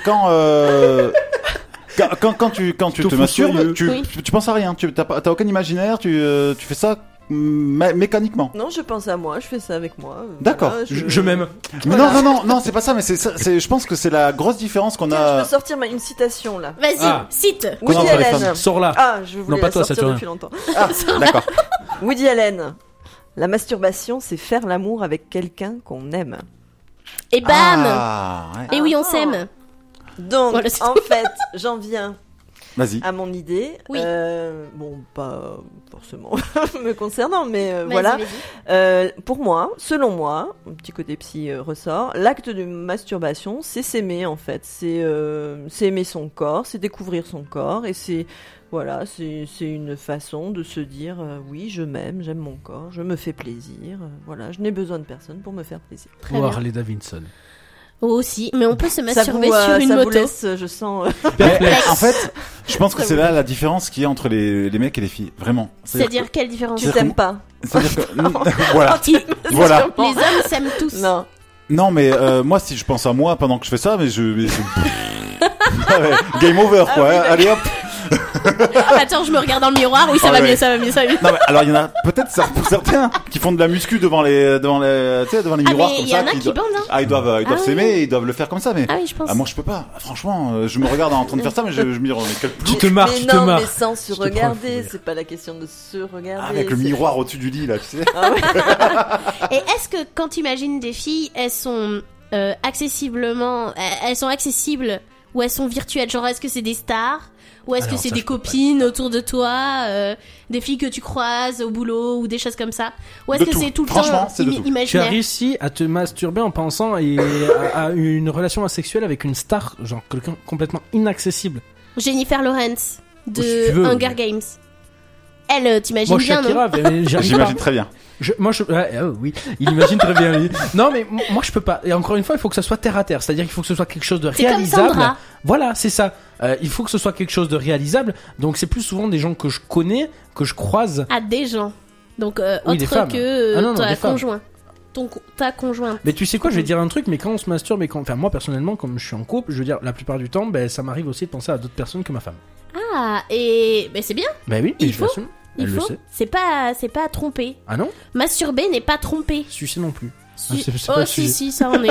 quand tu te masturbes, Oui. tu penses à rien, t'as aucun imaginaire, tu fais ça mécaniquement. Non, je pense à moi, je fais ça avec moi. D'accord. Voilà, je m'aime. Mais Voilà. non, c'est pas ça, mais je pense que c'est la grosse différence qu'on Tiens, je a. peux sortir une citation là. Vas-y, Ah. cite. Woody entre les Allen. femmes. Sors là. Ah, je voulais Non, pas la toi, sortir Saturnin. depuis longtemps. Ah, d'accord. Woody Allen. La masturbation, c'est faire l'amour avec quelqu'un qu'on aime. Et bam. Ah, ouais. Et oui, on Ah. s'aime. Donc, Voilà, c'est en fait, j'en viens Vas-y. à mon idée. Oui. Bon, pas forcément me concernant, mais Vas-y, voilà. vas-y. Pour moi, selon moi, un petit côté psy ressort, l'acte de masturbation, c'est s'aimer en fait. C'est aimer son corps, c'est découvrir son corps, et c'est voilà, c'est une façon de se dire oui, je m'aime, j'aime mon corps, je me fais plaisir. Voilà, je n'ai besoin de personne pour me faire plaisir. Très Ou bien. Harley Davidson. Aussi, mais on peut se Ça masturber vous, sur une ça vous moto. laisse, je sens. Mais, en fait, je pense que c'est là la différence qu'il y a entre les mecs et les filles, vraiment. C'est-à-dire quelle différence? Tu C'est-à-dire t'aimes pas? C'est-à-dire que voilà. Voilà. Les hommes s'aiment tous. Non. Non, mais moi, si je pense à moi pendant que je fais ça, mais je... Ouais, game over, quoi. Ah oui, hein. Allez hop, Attends, je me regarde dans le miroir. Oui, ça va mieux, ça va mieux, ça va mieux. Non, mais alors il y en a peut-être pour certains qui font de la muscu devant les tu sais, devant les miroirs mais comme y ça. en a qui bandent, hein. Ils doivent s'aimer, ils doivent le faire comme ça, mais. Ah oui, je pense. Moi je peux pas. Franchement, je me regarde en train de faire ça, mais je me dis, mais quel Tu te marres, mais tu te non, marres. mais sans se Je te prends, regarder, faut c'est pas la question de se regarder. avec le c'est- miroir au-dessus du lit là, tu sais. Ah ouais. Et est-ce que quand tu imagines des filles, elles sont elles sont accessibles ou elles sont virtuelles? Genre, est-ce que c'est des stars ou est-ce que Alors, c'est ça, des je peux pas copines autour de toi, des filles que tu croises au boulot ou des choses comme ça? Ou est-ce De que tout. c'est tout le Franchement, temps c'est de tout. Tu as imaginaire? réussi à te masturber en pensant à une relation asexuelle avec une star, genre quelqu'un complètement inaccessible. Jennifer Lawrence de Si tu veux, Hunger mais- Games. Elle, t'imagines Moi, bien, non? Shakira, mais j'arrive pas. J'imagine très bien. Oui, il imagine très bien. lui. Non, mais moi je peux pas. Et encore une fois, il faut que ça soit terre à terre. C'est-à-dire qu'il faut que ce soit quelque chose de C'est comme réalisable. Sandra. Voilà, c'est ça. Il faut que ce soit quelque chose de réalisable. Donc c'est plus souvent des gens que je connais, que je croise. À des gens. Donc, Oui, des autre femmes. que Ah non, ta des femmes. conjointe. Ta conjointe. Mais tu sais quoi, je vais dire un truc, mais quand on se masturbe, enfin moi personnellement, comme je suis en couple, je veux dire, la plupart du temps, ben ça m'arrive aussi de penser à d'autres personnes que ma femme. Ah, et c'est bien. Ben oui, Il et je faut. l'assume. Il Elle le faut. sait. C'est pas tromper. Ah non? Masturber n'est pas tromper. Sucer non plus. Si- Ah, c'est pas oh le si sujet. si, ça on est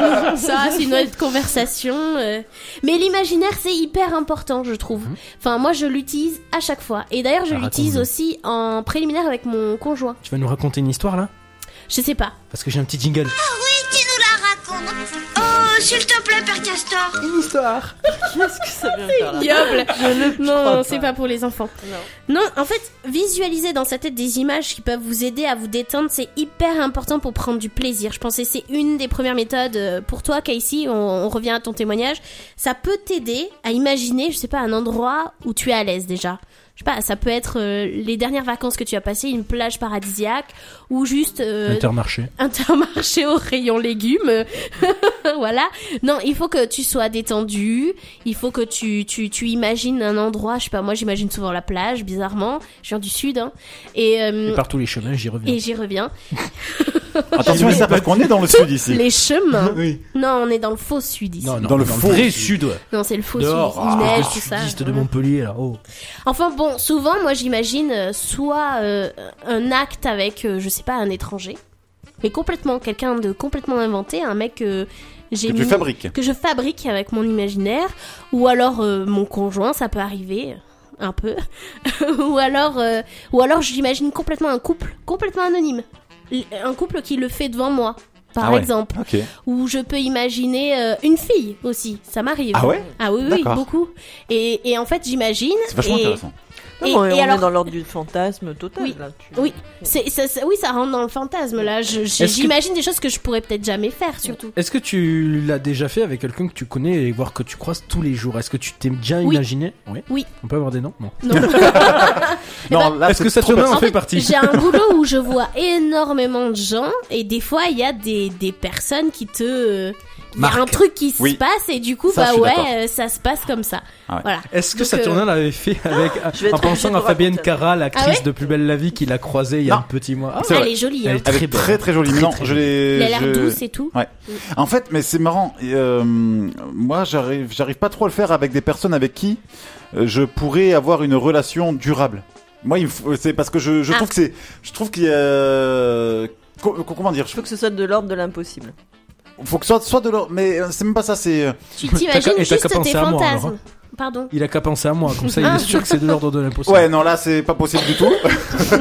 ça c'est une autre conversation. Mais l'imaginaire c'est hyper important, je trouve. Enfin moi je l'utilise à chaque fois. Et d'ailleurs je Ah, l'utilise raconte-nous. aussi en préliminaire avec mon conjoint. Tu vas nous raconter une histoire là? Je sais pas. Parce que j'ai un petit jingle. Tu nous la racontes. Oh, s'il te plaît, Père Castor. Une histoire. Qu'est-ce que ça vient faire là Ignoble. crois Non, pas. c'est pas pour les enfants. Non. Non, en fait, visualiser dans sa tête des images qui peuvent vous aider à vous détendre, c'est hyper important pour prendre du plaisir. Je pensais que c'est une des premières méthodes pour toi, Casey. On revient à ton témoignage. Ça peut t'aider à imaginer, je sais pas, un endroit où tu es à l'aise déjà. Je sais pas, ça peut être les dernières vacances que tu as passées, une plage paradisiaque, ou juste Intermarché. Intermarché au rayon légumes. Voilà. Non, il faut que tu sois détendu. Il faut que tu imagines un endroit. Je sais pas, moi j'imagine souvent la plage, bizarrement. Je viens du sud, hein. Et par tous les chemins, j'y reviens. Et j'y reviens. Attention à ça parce qu'on est dans le sud ici. Les chemins. Oui. Non, on est dans le faux sud ici. Non, non, Dans le dans faux le vrai sud. sud, ouais. Non, c'est le faux Dehors. sud. Il neige, le tout ça. sudiste de Montpellier, là. Oh. Enfin bon, souvent, moi j'imagine soit un acte avec, je sais pas, un étranger. Mais complètement, quelqu'un de complètement inventé, un mec j'ai Que tu fabriques. que je fabrique avec mon imaginaire, ou alors mon conjoint, ça peut arriver un peu, ou alors j'imagine complètement un couple complètement anonyme, un couple qui le fait devant moi, par Ah ouais. exemple, Ok. ou je peux imaginer une fille aussi, ça m'arrive. Ah ouais? Ah oui, oui, D'accord. beaucoup. Et en fait, j'imagine. C'est vachement et- intéressant. Non, on alors- est dans l'ordre du fantasme total. Oui. Là, Oui, oui, ça rentre dans le fantasme là. Est-ce que- J'imagine des choses que je pourrais peut-être jamais faire, surtout. Est-ce que tu l'as déjà fait avec quelqu'un que tu connais et voir que tu croises tous les jours? Est-ce que tu t'es déjà Oui. imaginé? Oui. Oui. On peut avoir des noms? Non. Non. Non, là, Est-ce c'est que ça trop te en perso. fait partie? J'ai un boulot où je vois énormément de gens et des fois il y a des personnes qui te il y a Marque. un truc qui Oui. se passe et du coup Ça, je bah suis ouais d'accord. ça se passe comme ça. Ah ouais. Voilà. Est-ce que Donc, Saturnin l'avait fait avec, je vais en être pensant obligée à de Fabienne raconter. Cara, l'actrice Ah ouais de Plus belle la vie qu'il a croisée il y a Non. un petit mois? Ah, C'est vrai. Elle est jolie. Elle Hein. est Elle très est belle. très très jolie. Très, Non, très je jolie. l'ai. Elle a l'air je- douce et tout. Ouais. En fait, mais c'est marrant. Moi, j'arrive pas trop à le faire avec des personnes avec qui je pourrais avoir une relation durable. Moi, c'est parce que je Ah. trouve que je trouve qu'il y a comment dire. Il faut que ce soit de l'ordre de l'impossible. Faut que ce soit de l'ordre. Mais c'est même pas ça. C'est Tu t'imagines T'as qu'à juste penser tes à moi, alors, fantasmes. Pardon. Il a qu'à penser à moi, comme ça il est sûr que c'est de l'ordre de l'impossible. ouais, non, là, c'est pas possible du tout. Ça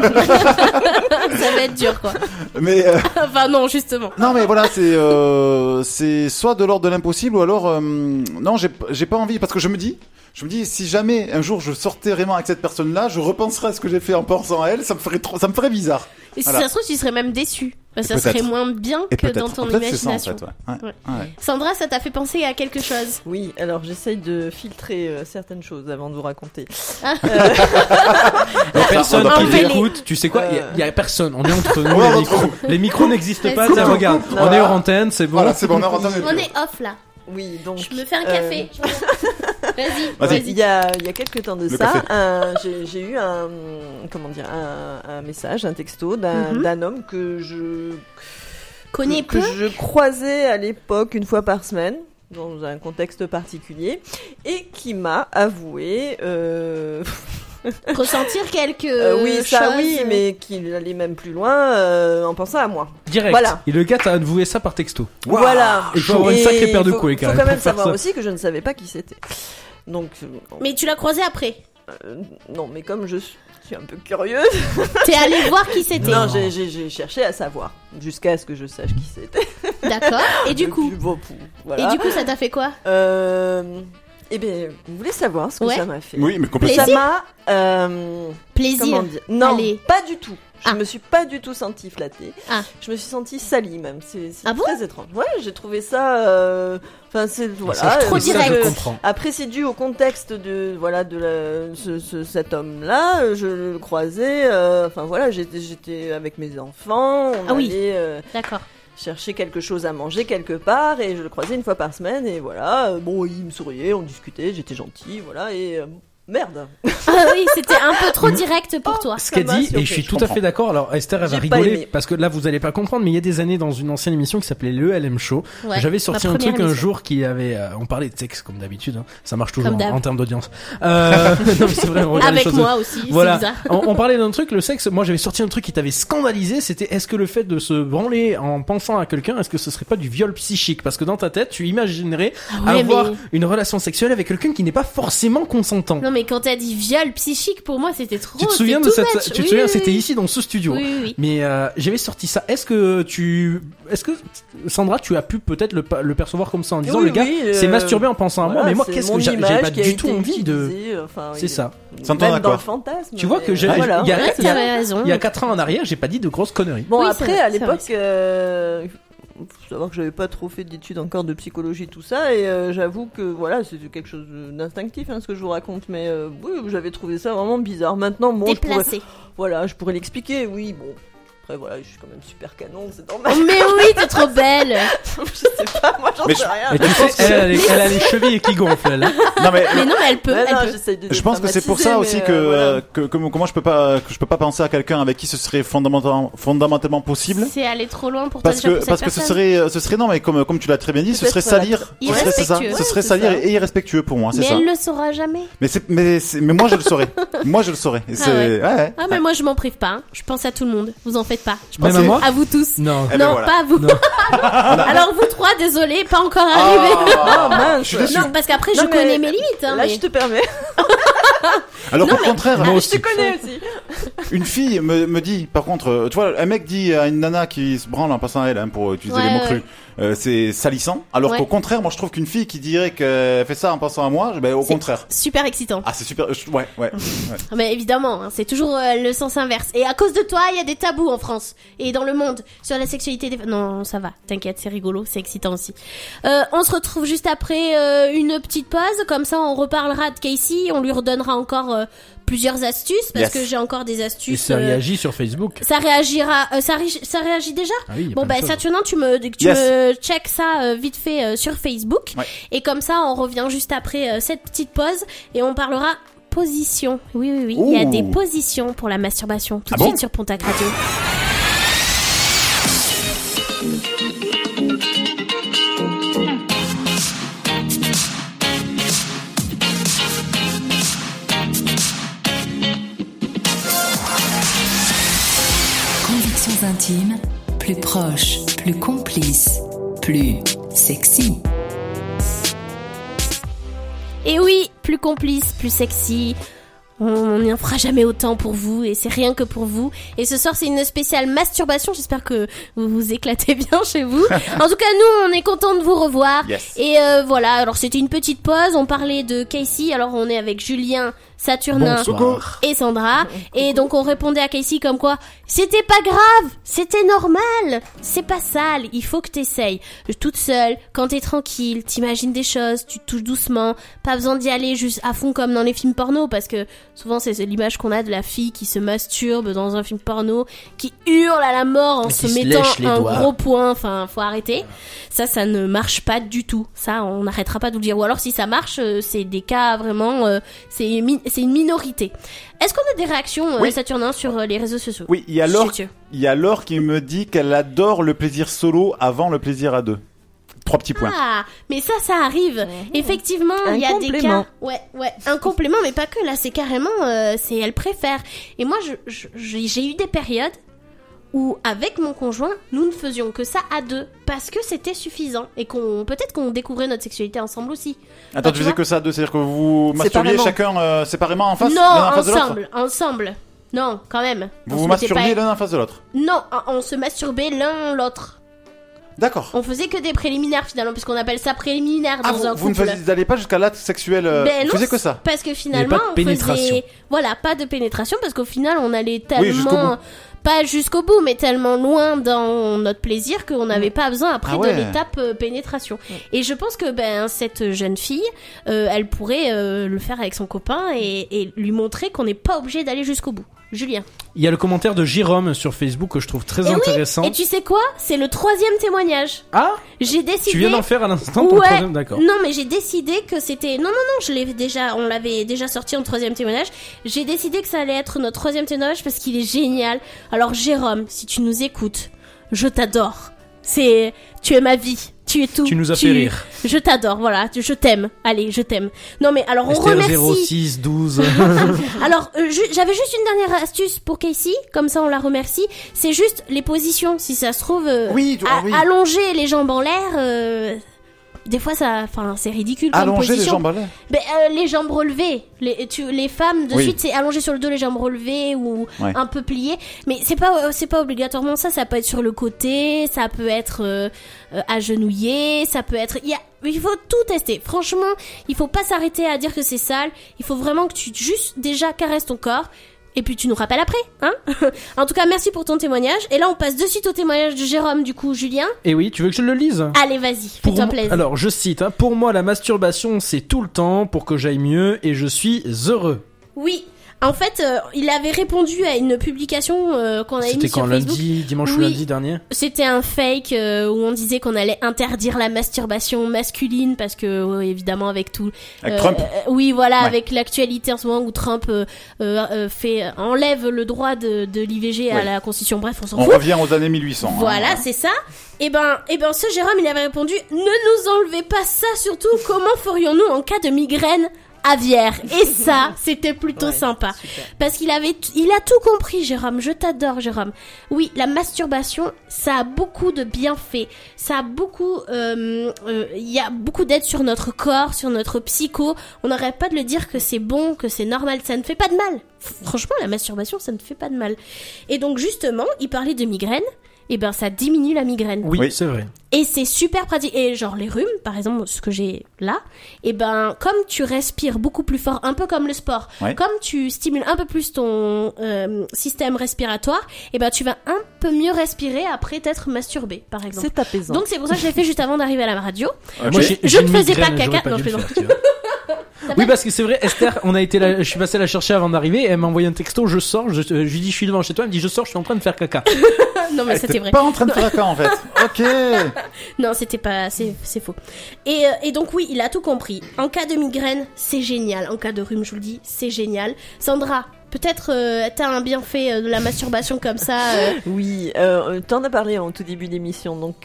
va être dur quoi. Mais Enfin non justement. non, mais voilà, c'est soit de l'ordre de l'impossible ou alors non, j'ai pas envie parce que je me dis si jamais un jour je sortais vraiment avec cette personne-là, je repenserais à ce que j'ai fait en pensant à elle, ça me ferait bizarre. Et si Voilà. ça se trouve tu serais même déçu. Parce que ça Peut-être. serait moins bien Et que peut-être, dans ton peut-être c'est ça en imagination. fait. Ouais. Ouais. Ouais. Sandra, ça t'a fait penser à quelque chose? Oui, alors j'essaye de filtrer certaines choses avant de vous raconter. Il y a personne on qui doit pas l'écoute, tu sais quoi, il y a personne, on est entre nous, Ouais, les entre micros. Les micros n'existent pas, Vas-y. tiens, regarde, Non. on est hors antenne, c'est bon. Voilà, c'est bon, on a entendu. On est off là. Oui, donc. Je me fais un café. Vas-y, Vas-y. Il vas-y. y a quelques temps de Le ça, café. j'ai eu un message, un texto d'un homme que Connais que peu. je croisais à l'époque une fois par semaine. dans un contexte particulier, et qui m'a avoué Ressentir quelques oui, ça choses. oui, mais qu'il allait même plus loin en pensant à moi. Direct. Voilà. Et le gars t'a avoué ça par texto. Voilà. Il faut avoir une sacrée paire de couilles, quand faut même, quand même pour faire savoir ça. aussi que je ne savais pas qui c'était. Donc. Mais tu l'as croisé après. Non, mais comme je suis un peu curieuse. T'es allé voir qui c'était. Non, j'ai cherché à savoir jusqu'à ce que je sache qui c'était. D'accord. Et du coup. Voilà. Et du coup, ça t'a fait quoi? Eh bien, vous voulez savoir ce que Ouais. ça m'a fait? Oui, mais complètement. Ça m'a. Plaisir. Comment dire? Non, Allez. pas du tout. Je Ah. me suis pas du tout sentie flattée. Ah. Je me suis sentie salie même. C'est Ah bon très étrange. Ouais, j'ai trouvé ça. Enfin, c'est voilà. Ça, je trop trouve ça, direct. je comprends. Après, c'est dû au contexte de voilà cet homme-là. Je le croisais. Enfin voilà, j'étais avec mes enfants. On Ah oui. allait D'accord. chercher quelque chose à manger quelque part et je le croisais une fois par semaine et voilà. Bon, il me souriait, on discutait, j'étais gentil, voilà et merde. Ah oui, c'était un peu trop direct pour toi. Ce qu'elle m'a dit, surpris, et je suis je tout à comprends. fait d'accord. Alors Esther, elle va J'ai pas rigoler aimé. parce que là, vous allez pas comprendre, mais il y a des années, dans une ancienne émission qui s'appelait le LM Show, Ouais, j'avais sorti ma un truc première un émission. jour qui avait, on parlait de sexe comme d'habitude, hein. Ça marche toujours Comme d'hab. en termes d'audience. Non, mais c'est vrai, on regarde les Avec choses. moi aussi, Voilà. c'est bizarre. On parlait d'un truc, le sexe. Moi, j'avais sorti un truc qui t'avait scandalisé. C'était est-ce que le fait de se branler en pensant à quelqu'un, est-ce que ce serait pas du viol psychique? Parce que dans ta tête, tu imaginerais ouais, avoir mais- une relation sexuelle avec quelqu'un qui n'est pas forcément consentant. Non, mais quand t'as dit viol psychique, pour moi, c'était trop. Tu te souviens de c'est cette, too much. tu te Oui, souviens, oui, c'était oui. ici dans ce studio. Oui, oui, oui. Mais j'avais sorti ça. Est-ce que Sandra, tu as pu peut-être le percevoir comme ça en disant Oui, le gars oui, s'est masturbé en pensant à moi, voilà, mais moi c'est qu'est-ce mon que j'avais image pas qui a du tout été envie de. utilisée, enfin, C'est ça. S'entend Même dans d'accord. le fantasme. Tu vois mais que j'ai- voilà. il y a- Ouais, il y a- t'avais raison. Il y a 4 ans en arrière, j'ai pas dit de grosses conneries. Bon Oui, c'est après vrai, à c'est l'époque vrai. faut savoir que j'avais pas trop fait d'études encore de psychologie tout ça et j'avoue que voilà c'était quelque chose d'instinctif hein, ce que je vous raconte mais oui j'avais trouvé ça vraiment bizarre. Maintenant bon Déplacé. je pourrais l'expliquer oui bon après voilà je suis quand même super canon c'est normal. Mais oui, t'es trop belle. Je sais pas moi j'en Mais sais je- rien. Et tu sais, elle a les chevilles qui gonflent, elle. Hein. Non mais Mais non, mais elle peut. Ouais, Elle non, peut. j'essaye de je pense que c'est pour ça dédramatiser, aussi mais, que, voilà. comment je peux pas penser à quelqu'un avec qui ce serait fondamentalement possible. C'est aller trop loin pour toi Parce déjà que pour parce cette que ce personne. serait non mais comme tu l'as très bien dit, ce Peut-être serait salir, être ce serait c'est ça, irrespectueux. ce serait Ouais, c'est salir ça. et irrespectueux pour moi, c'est Mais ça. elle le saura jamais. Mais moi je le saurais. Moi je le saurais. Et c'est ouais. ouais. Ah, mais moi je m'en prive pas. Hein. Je pense à tout le monde. Vous en faites pas. Je pense Même à moi à vous tous. Non. Eh ben Non, voilà. pas à vous. Non. Alors vous trois, désolé, pas encore arrivé. Oh mince. Je suis déçu. Non, parce qu'après Non, je mais connais mes limites. Hein, Là mais- je te permets. Alors Non, qu'au contraire, Ah, moi je aussi. Je te connais aussi. Une fille me dit, par contre, tu vois, un mec dit à une nana qui se branle en passant à elle, hein, pour utiliser Ouais, les mots ouais. crus, c'est salissant. Alors Ouais. qu'au contraire, moi je trouve qu'une fille qui dirait qu'elle fait ça en passant à moi, ben au C'est contraire. Super excitant. Ah c'est super, ouais. Mais évidemment, hein, c'est toujours le sens inverse. Et à cause de toi, il y a des tabous en France et dans le monde sur la sexualité des femmes. Non, ça va, t'inquiète, c'est rigolo, c'est excitant aussi. On se retrouve juste après une petite pause, comme ça on reparlera de Casey, on lui redonnera encore plusieurs astuces parce Yes. que j'ai encore des Et astuces. ça réagit sur Facebook. Ça réagira, ça réagit déjà. Ah oui, il y a Bon plein bah de choses. Saturnin, tu me check ça vite fait sur Facebook Ouais. et comme ça on revient juste après cette petite pause et on parlera position. Oui, Ouh. il y a des positions pour la masturbation tout de bon suite sur Pontac Radio. Convictions intimes, plus proches, plus complices, plus sexy. Et oui, plus complice, plus sexy. On n'y en fera jamais autant pour vous et c'est rien que pour vous. Et ce soir c'est une spéciale masturbation. J'espère que vous vous éclatez bien chez vous. En tout cas nous on est contents de vous revoir. Yes. Et voilà, alors c'était une petite pause. On parlait de Casey. Alors on est avec Julien, Saturnin Bonsoir. et Sandra. Et donc on répondait à Casey comme quoi c'était pas grave, c'était normal, c'est pas sale, il faut que t'essayes. Toute seule, quand t'es tranquille, t'imagines des choses, tu te touches doucement, pas besoin d'y aller juste à fond comme dans les films porno parce que souvent c'est l'image qu'on a de la fille qui se masturbe dans un film porno, qui hurle à la mort en Et se qui se mettant lèche les un doigts. gros point, enfin faut arrêter. Ça ne marche pas du tout. Ça on n'arrêtera pas de vous le dire. Ou alors si ça marche, c'est des cas vraiment, c'est une minorité. Est-ce qu'on a des réactions, Oui. Saturnin, sur les réseaux sociaux? Oui, il y a Laure qui me dit qu'elle adore le plaisir solo avant le plaisir à deux. 3 petits points. Ah, mais ça arrive. Effectivement, Un il y a des complément. cas. Ouais, un complément, mais pas que. Là, c'est carrément, c'est elle préfère. Et moi, j'ai eu des périodes où, avec mon conjoint, nous ne faisions que ça à 2 parce que c'était suffisant et peut-être qu'on découvrait notre sexualité ensemble aussi. Attends, tu tu faisais vois que ça à 2, c'est-à-dire que vous masturbiez Séparément. chacun séparément en face, Non, l'un en face de l'autre. ensemble. Non, quand même. Vous On vous se mettait masturbiez pas- l'un en face de l'autre. Non, on se masturbait l'un l'autre. D'accord. On faisait que des préliminaires finalement, puisqu'on appelle ça préliminaire Ah, dans un vous ne couple. n'allez pas jusqu'à l'acte sexuel, Ben vous non, faisiez que ça. Parce que Il y finalement, avait pas de on pénétration. faisait... Voilà, pas de pénétration, parce qu'au final, on allait Oui, jusqu'au tellement... bout. Pas jusqu'au bout, mais tellement loin dans notre plaisir qu'on n'avait pas besoin après Ah ouais. de l'étape pénétration. Et je pense que cette jeune fille, elle pourrait le faire avec son copain et lui montrer qu'on n'est pas obligé d'aller jusqu'au bout. Julien. Il y a le commentaire de Jérôme sur Facebook que je trouve très Et oui, intéressant. Et tu sais quoi? C'est le 3e témoignage. Ah, J'ai décidé... tu viens d'en faire à l'instant pour le Ouais. troisième, d'accord. Non, mais j'ai décidé que c'était... Non, on l'avait déjà sorti en 3e témoignage. J'ai décidé que ça allait être notre 3e témoignage parce qu'il est génial. Alors, Jérôme, si tu nous écoutes, je t'adore. Tu es ma vie. Tu es tout. Tu nous as fait rire. Je t'adore, voilà. Je t'aime. Allez, je t'aime. Non, mais alors, on Esther remercie... 06 12. Alors, j'avais juste une dernière astuce pour Casey, comme ça on la remercie. C'est juste les positions, si ça se trouve, Oui, oui. allonger les jambes en l'air. Des fois, c'est ridicule comme Allonger les position. jambes à l'air. Les jambes relevées. Les femmes de Oui. suite, c'est allonger sur le dos, les jambes relevées ou Ouais. un peu pliées. Mais c'est pas obligatoirement ça. Ça peut être sur le côté, ça peut être agenouillé, ça peut être. Il faut tout tester. Franchement, il faut pas s'arrêter à dire que c'est sale. Il faut vraiment que tu juste déjà caresses ton corps. Et puis tu nous rappelles après, hein. En tout cas, merci pour ton témoignage. Et là, on passe de suite au témoignage de Jérôme, du coup, Julien. Et oui, tu veux que je le lise? Allez, vas-y, Pour fais-toi moi- plaisir. Alors, je cite, pour moi, la masturbation, c'est tout le temps pour que j'aille mieux et je suis heureux. Oui, en fait, il avait répondu à une publication qu'on a C'était émise quand, sur Facebook. lundi, dimanche ou Oui. lundi dernier? C'était un fake où on disait qu'on allait interdire la masturbation masculine parce que évidemment avec tout Avec Trump. oui voilà, Ouais. avec l'actualité en ce moment où Trump enlève le droit de l'IVG à Ouais. la Constitution. Bref, on s'en On fout. revient aux années 1800. Voilà, hein. c'est ça. Et ben, ce Jérôme, il avait répondu: ne nous enlevez pas ça, surtout comment ferions-nous en cas de migraine aviaire? Et ça, c'était plutôt Ouais, sympa. super. Parce il a tout compris, Jérôme. Je t'adore, Jérôme. Oui, la masturbation, ça a beaucoup de bienfaits. Ça a beaucoup, il y a beaucoup d'aide sur notre corps, sur notre psycho. On n'arrête pas de le dire que c'est bon, que c'est normal. Ça ne fait pas de mal. Franchement, la masturbation, ça ne fait pas de mal. Et donc, justement, il parlait de migraine. Et ben, ça diminue la migraine. Oui, Oui. c'est vrai. Et c'est super pratique. Et genre les rhumes, par exemple, ce que j'ai là, et ben comme tu respires beaucoup plus fort, un peu comme le sport, Ouais. comme tu stimules un peu plus ton système respiratoire, et ben tu vas un peu mieux respirer après t'être masturbé, par exemple. C'est apaisant. Donc c'est pour ça que je l'ai fait juste avant d'arriver à la radio. Ok. Moi, je j'ai ne une faisais pas migraine, caca. j'aurais Non, dû je le plaisante. faire, tu vois. Oui, parce que c'est vrai, Esther, je suis passé la chercher avant d'arriver et elle m'a envoyé un texto, je sors, je lui dis je suis devant chez toi, elle me dit je sors, je suis en train de faire caca. Non mais Elle c'était était vrai. pas en train de faire caca en fait. Ok. Non, c'était pas, c'est faux. Et donc oui, il a tout compris. En cas de migraine, c'est génial. En cas de rhume, je vous le dis, c'est génial. Sandra, peut-être t'as un bienfait de la masturbation comme ça. Oui, t'en as parlé en tout début d'émission, donc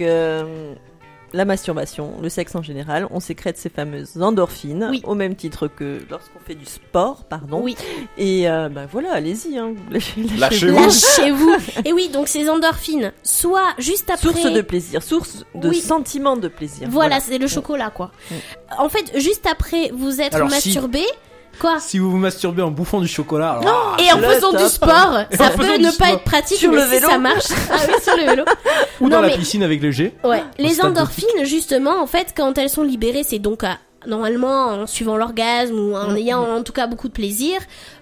la masturbation, le sexe en général, on sécrète ces fameuses endorphines, Oui. au même titre que lorsqu'on fait du sport, pardon. Oui, Et voilà, allez-y, hein. Lâchez-vous. lâchez-vous. Et oui, donc ces endorphines, soit juste après. Source de plaisir, source de Oui. sentiment de plaisir. Voilà, c'est le chocolat, quoi. En fait, juste après vous être Alors, masturbé, quoi. Si vous vous masturbez en bouffant du chocolat, alors, Et en le faisant du top. sport, ça En faisant peut du ne pas sport. être pratique, Sur mais le si vélo. ça marche. Ah oui, sur le vélo. ou Non, dans la mais- piscine avec le jet. Ouais, les stade endorphines, justement, en fait, quand elles sont libérées, c'est donc normalement en suivant l'orgasme ou en ayant en tout cas beaucoup de plaisir,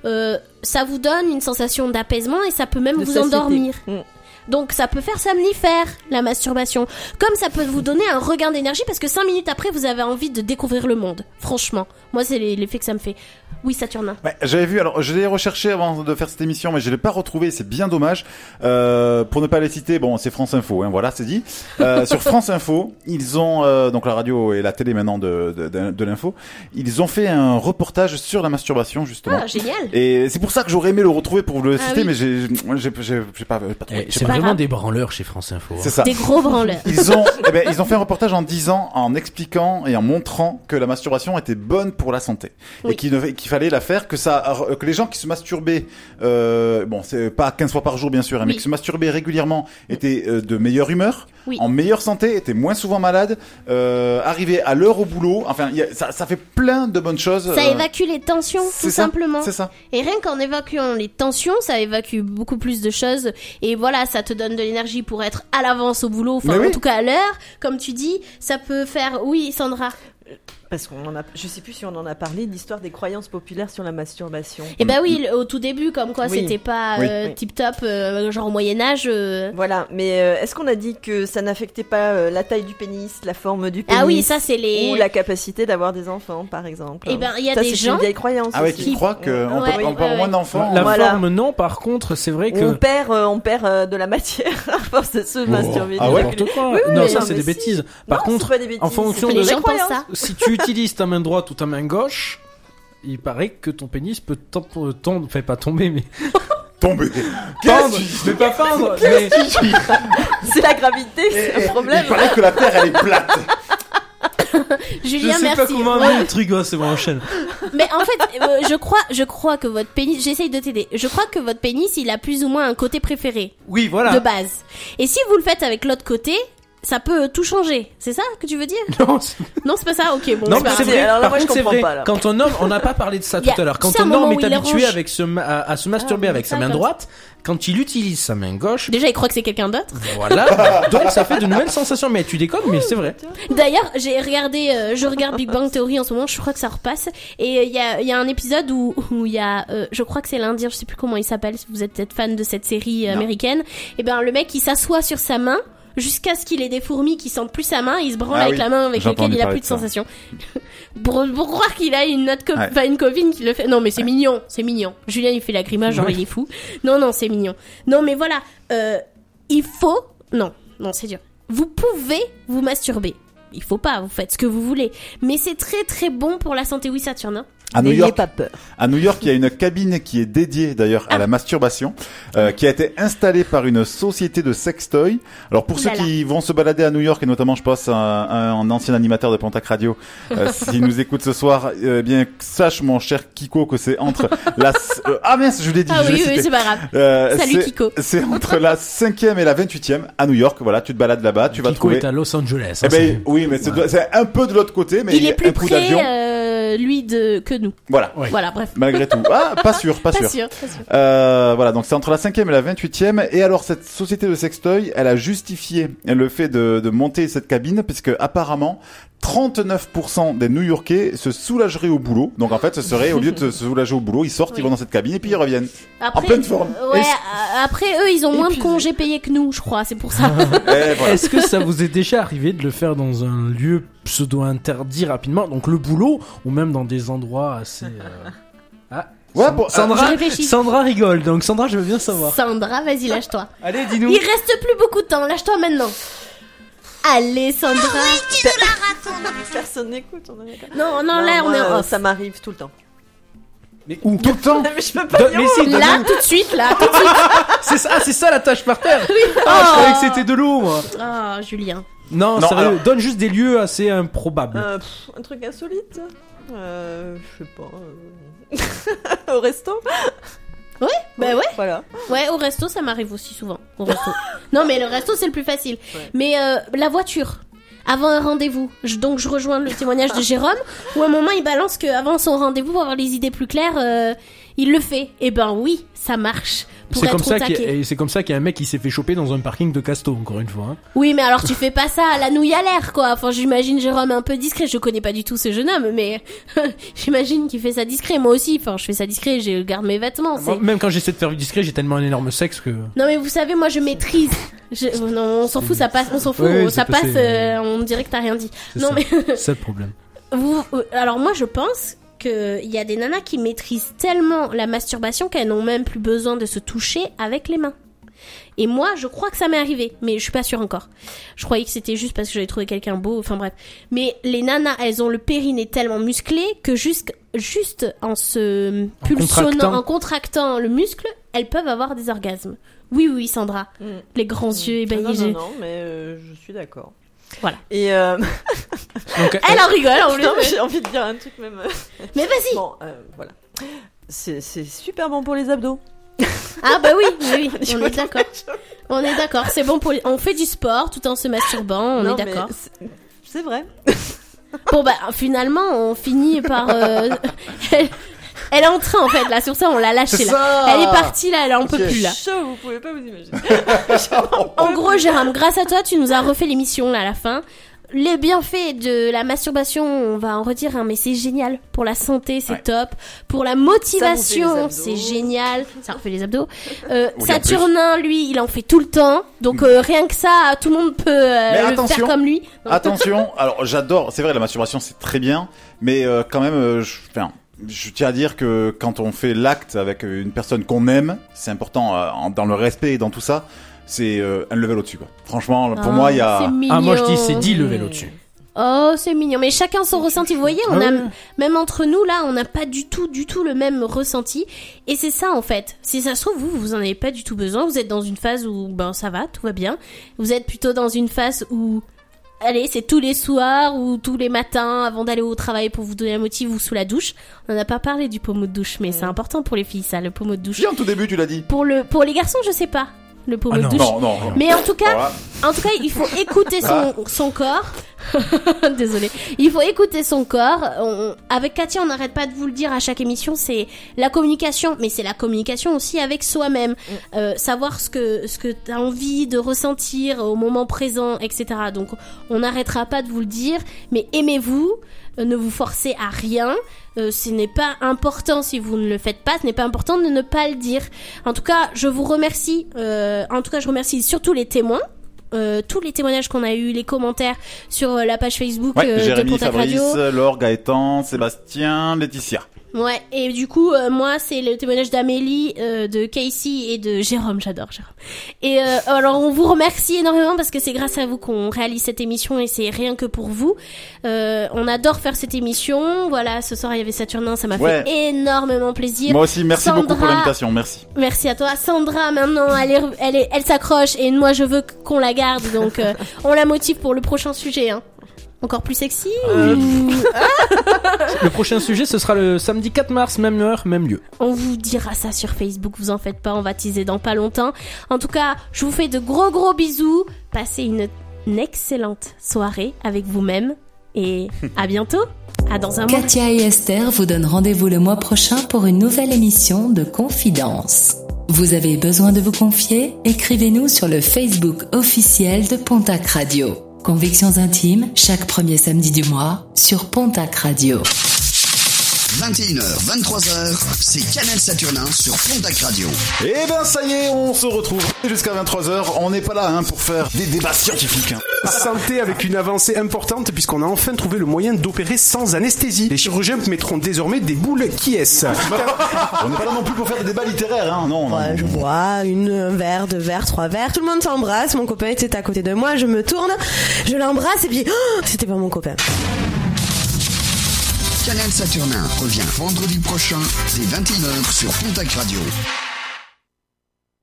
ça vous donne une sensation d'apaisement et ça peut même De vous satiété. endormir. Mm. Donc ça peut faire somnifère, la masturbation. Comme ça peut vous donner un regain d'énergie parce que 5 minutes après, vous avez envie de découvrir le monde. Franchement, moi c'est l'effet que ça me fait. Oui, Saturnin. Ouais, j'avais vu, alors je l'ai recherché avant de faire cette émission, mais je l'ai pas retrouvé, c'est bien dommage. Pour ne pas les citer, bon, c'est France Info, hein, voilà, c'est dit. Sur France Info, ils ont, donc la radio et la télé maintenant de l'info, ils ont fait un reportage sur la masturbation, justement. Ah, génial. Et c'est pour ça que j'aurais aimé le retrouver pour vous le Ah citer, oui. mais j'ai pas trouvé. Eh, J'ai c'est pas vraiment grave. des branleurs chez France Info. C'est ça. Des gros branleurs. Ils ont fait un reportage en 10 ans en expliquant et en montrant que la masturbation était bonne pour la santé Oui. et qu'il fallait la faire, que les gens qui se masturbaient, bon, c'est pas 15 fois par jour bien sûr, hein, mais Oui. qui se masturbaient régulièrement étaient de meilleure humeur, Oui. en meilleure santé, étaient moins souvent malades, arrivaient à l'heure au boulot. Enfin, ça fait plein de bonnes choses. Ça évacue les tensions, c'est tout ça, simplement. C'est ça. Et rien qu'en évacuant les tensions, ça évacue beaucoup plus de choses. Et voilà, ça te donne de l'énergie pour être à l'avance au boulot, enfin Mais oui. en tout cas à l'heure. Comme tu dis, ça peut faire... Oui, Sandra. Parce je sais plus si on en a parlé, l'histoire des croyances populaires sur la masturbation. Et ben oui, au tout début, comme quoi Oui. c'était pas Oui. tip-top, genre au Moyen-Âge. Voilà, mais est-ce qu'on a dit que ça n'affectait pas la taille du pénis, la forme du pénis Ah oui, ça c'est les... ou la capacité d'avoir des enfants, par exemple? Eh ben, il y a Ça, des c'est gens... une vieille croyance. Ah ouais, aussi. qui croient qu'on Ouais, peut ouais, avoir ouais. moins d'enfants. La Voilà. forme, non, par contre, c'est vrai Où que... on perd de la matière à force de se masturber. Ah ouais. N'importe quoi. Oui, oui, non, mais ça non, c'est mais des si. bêtises. Par Non, contre, c'est pas des bêtises, en fonction c'est de Les des gens pensent croyances. ça. si tu utilises ta main droite ou ta main gauche, il paraît que ton pénis peut tendre, enfin pas tomber, mais Tomber. tendre, mais pas fendre. Mais... C'est la gravité, c'est un problème. Il paraît que la Terre elle est plate. Je Julien, sais merci. pas comment amener le truc, c'est bon, enchaîne. Mais en fait, je crois que votre pénis, j'essaye de t'aider. Je crois que votre pénis, il a plus ou moins un côté préféré Oui, voilà. de base. Et si vous le faites avec l'autre côté, ça peut tout changer. C'est ça que tu veux dire? Non, Non, c'est pas ça. Ok, bon. non, c'est mais pas c'est grave. vrai. Alors là, Par moi, je contre, c'est comprends vrai. pas, là. Quand on homme, on n'a pas parlé de ça Il y tout a- à l'heure. Quand c'est un un moment homme où est il les habitué range. avec à se masturber avec sa main d'accord. droite, quand il utilise sa main gauche, Déjà, il croit que c'est quelqu'un d'autre. voilà. Donc ça fait de nouvelles sensations. Mais tu déconnes, mais c'est vrai. D'ailleurs, j'ai regardé, je regarde Big Bang Theory en ce moment. Je crois que ça repasse. Et il y a un épisode où il y a, je crois que c'est l'Indien. Je sais plus comment il s'appelle. Si vous êtes peut-être fan de cette série américaine, et ben le mec il s'assoit sur sa main jusqu'à ce qu'il ait des fourmis qui sentent plus sa main. Il se branle Ah avec oui, la main avec j'ai laquelle entendu il a parler plus de de ça. sensation. pour croire qu'il a une autre Ouais. enfin, une copine qui le fait. Non mais c'est mignon, c'est mignon. Julien il fait la grimace genre Ouais. il est fou. Non c'est mignon. Non mais voilà, il faut non c'est dur. Vous pouvez vous masturber. Il faut pas, vous faites ce que vous voulez. Mais c'est très très bon pour la santé. Oui, Saturne. Hein. À New N'ayez York, pas peur. À New York, il y a une cabine qui est dédiée d'ailleurs à la masturbation, qui a été installée par une société de sextoy. Alors pour ceux Oulala. qui vont se balader à New York, et notamment je pense à un ancien animateur de Pontac Radio, s'il nous écoute ce soir, bien sache mon cher Kiko que c'est entre la... ah mince, je l'ai dit, Ah je l'ai oui, cité. c'est pas grave. Salut, c'est- Kiko. C'est entre la 5e et la 28e à New York. Voilà, tu te balades là-bas, tu vas Kiko trouver... est à Los Angeles. Eh hein, ben oui, mais c'est un peu de l'autre côté, mais Il est plus un coup d'avion. près, lui, que nous. Voilà. Ouais. Voilà, bref. Malgré tout. Ah, pas sûr, pas sûr. Pas sûr. Voilà, donc c'est entre la 5e et la 28e. Et alors, cette société de sextoy, elle a justifié le fait de monter cette cabine, puisque apparemment, 39% des New-Yorkais se soulageraient au boulot. Donc en fait, ce serait, au lieu de se soulager au boulot, ils sortent, Oui. ils vont dans cette cabine et puis ils reviennent. Après, En pleine forme. Ouais, après, eux, ils ont moins de Épuisés. congés payés que nous, je crois, c'est pour ça. Et voilà. Est-ce que ça vous est déjà arrivé de le faire dans un lieu pseudo-interdit rapidement, donc le boulot, ou même dans des endroits assez... Ah, Ouais, pour- Je Sandra, réfléchis. Sandra rigole, donc Sandra, je veux bien savoir. Sandra, vas-y, lâche-toi. Allez, dis-nous. Il reste plus beaucoup de temps, lâche-toi maintenant. Allez, Sandra. Personne n'écoute, on est d'accord. Non, là, on moi, est en off. Ça m'arrive tout le temps. Mais où Tout le temps. Mais je peux pas dire. Mais si, Là, tout de suite, là, tout de suite. c'est ça la tâche par terre. Ah, je croyais que c'était de l'eau, moi. Oh, Julien. Non, Non, sérieux, alors- donne juste des lieux assez improbables. Un truc insolite. Je sais pas. Au resto. Bah ouais. Voilà. Ouais, au resto, ça m'arrive aussi souvent. Au resto. Non, mais le resto, c'est le plus facile. Ouais. Mais la voiture, avant un rendez-vous. Donc, je rejoins le témoignage de Jérôme, où à un moment, il balance qu'avant son rendez-vous, pour avoir les idées plus claires, il le fait. Eh ben oui, ça marche. Pour C'est être comme ça au taquet. et c'est comme ça qu'il y a un mec qui s'est fait choper dans un parking de Casto, encore une fois. Hein. Oui, mais alors tu fais pas ça à la nouille à l'air, quoi. Enfin, j'imagine Jérôme un peu discret. Je connais pas du tout ce jeune homme, mais j'imagine qu'il fait ça discret. Moi aussi. Enfin, je fais ça discret. Je garde mes vêtements. Moi, même quand j'essaie de faire du discret, j'ai tellement un énorme sexe que... Non, mais vous savez, moi, je maîtrise. Non, on s'en fout, ça passe. On s'en fout, Oui, ça c'est passe. passé. On dirait que t'as rien dit. C'est Non, ça. mais C'est le problème. alors moi, je pense qu'il y a des nanas qui maîtrisent tellement la masturbation qu'elles n'ont même plus besoin de se toucher avec les mains. Et moi, je crois que ça m'est arrivé, mais je suis pas sûre encore. Je croyais que c'était juste parce que j'avais trouvé quelqu'un beau, enfin bref. Mais les nanas, elles ont le périnée tellement musclé que juste en se pulsionnant, en contractant le muscle, elles peuvent avoir des orgasmes. Oui, Sandra. Les grands yeux ébahis. Non, mais je suis d'accord. Voilà. Et donc, elle en rigole en plus. Non, mais j'ai envie de dire un truc même. Mais vas-y. Bon, voilà. C'est super bon pour les abdos. Ah bah oui, on est d'accord. C'est bon on fait du sport tout en se masturbant, on est d'accord. C'est vrai. Bon bah finalement on finit par elle est en train en fait là sur ça, on l'a lâchée là. Elle est partie là, elle en peut plus là. Chaud, vous pouvez pas vous imaginer. En gros, Jérôme, grâce à toi, tu nous as refait l'émission là à la fin. Les bienfaits de la masturbation, on va en redire, mais c'est génial. Pour la santé, c'est top. Pour la motivation, c'est génial. Ça refait les abdos. Saturnin, lui, il en fait tout le temps. Donc rien que ça, tout le monde peut le faire comme lui. Attention, alors j'adore, c'est vrai, la masturbation, c'est très bien. Mais quand même, je tiens à dire que quand on fait l'acte avec une personne qu'on aime, c'est important dans le respect et dans tout ça. C'est un level au-dessus, quoi. Franchement, pour moi, il y a... moi je dis c'est 10 levels au-dessus. Oh, c'est mignon. Mais chacun son ressenti. Vous voyez, même entre nous, là, on n'a pas du tout le même ressenti. Et c'est ça, en fait. Si ça se trouve, vous en avez pas du tout besoin. Vous êtes dans une phase où, ça va, tout va bien. Vous êtes plutôt dans une phase où, allez, c'est tous les soirs ou tous les matins avant d'aller au travail pour vous donner un motif ou sous la douche. On n'a pas parlé du pommeau de douche, mais c'est important pour les filles, ça, le pommeau de douche. Bien, au tout début, tu l'as dit. Pour les garçons, je sais pas. Le pommeau de douche. Non. Mais en tout cas, il faut écouter son corps. Désolée. Il faut écouter son corps. Avec Katia, on n'arrête pas de vous le dire à chaque émission, c'est la communication, mais c'est la communication aussi avec soi-même. Savoir ce que t'as envie de ressentir au moment présent, etc. Donc, on n'arrêtera pas de vous le dire, mais aimez-vous. Ne vous forcez à rien. Ce n'est pas important si vous ne le faites pas. Ce n'est pas important de ne pas le dire. En tout cas, je vous remercie. Je remercie surtout les témoins. Tous les témoignages qu'on a eu, les commentaires sur la page Facebook Jérémy, de Pontac Radio. Fabrice, Laure, Gaëtan, Sébastien, Laetitia. Ouais, et du coup, moi, c'est le témoignage d'Amélie, de Casey et de Jérôme. J'adore Jérôme. Et alors, on vous remercie énormément parce que c'est grâce à vous qu'on réalise cette émission et c'est rien que pour vous. On adore faire cette émission. Voilà, ce soir, il y avait Saturnin, ça m'a fait énormément plaisir. Moi aussi, merci beaucoup pour l'invitation, merci. Merci à toi. Sandra, maintenant, elle s'accroche et moi, je veux qu'on la garde, donc on la motive pour le prochain sujet, hein. Encore plus sexy Le prochain sujet, ce sera le samedi 4 mars, même heure, même lieu. On vous dira ça sur Facebook, vous en faites pas, on va teaser dans pas longtemps. En tout cas, je vous fais de gros bisous. Passez une excellente soirée avec vous-même et à bientôt. À dans un mois. Katia et Esther vous donnent rendez-vous le mois prochain pour une nouvelle émission de Confidence. Vous avez besoin de vous confier? Écrivez-nous sur le Facebook officiel de Pontac Radio. Convictions intimes, chaque premier samedi du mois, sur Pontac Radio. 21h, 23h, c'est Canal Saturnin sur Pontac Radio. Eh ben ça y est, on se retrouve jusqu'à 23h. On n'est pas là pour faire des débats scientifiques. Santé avec une avancée importante puisqu'on a enfin trouvé le moyen d'opérer sans anesthésie. Les chirurgiens mettront désormais des boules qui est. On n'est pas là non plus pour faire des débats littéraires, non. Ouais, je vois un verre, 2 verres, 3 verres. Tout le monde s'embrasse. Mon copain était à côté de moi. Je me tourne, je l'embrasse et puis c'était pas mon copain. Canal Saturnin revient vendredi prochain dès 21h sur Pontac Radio.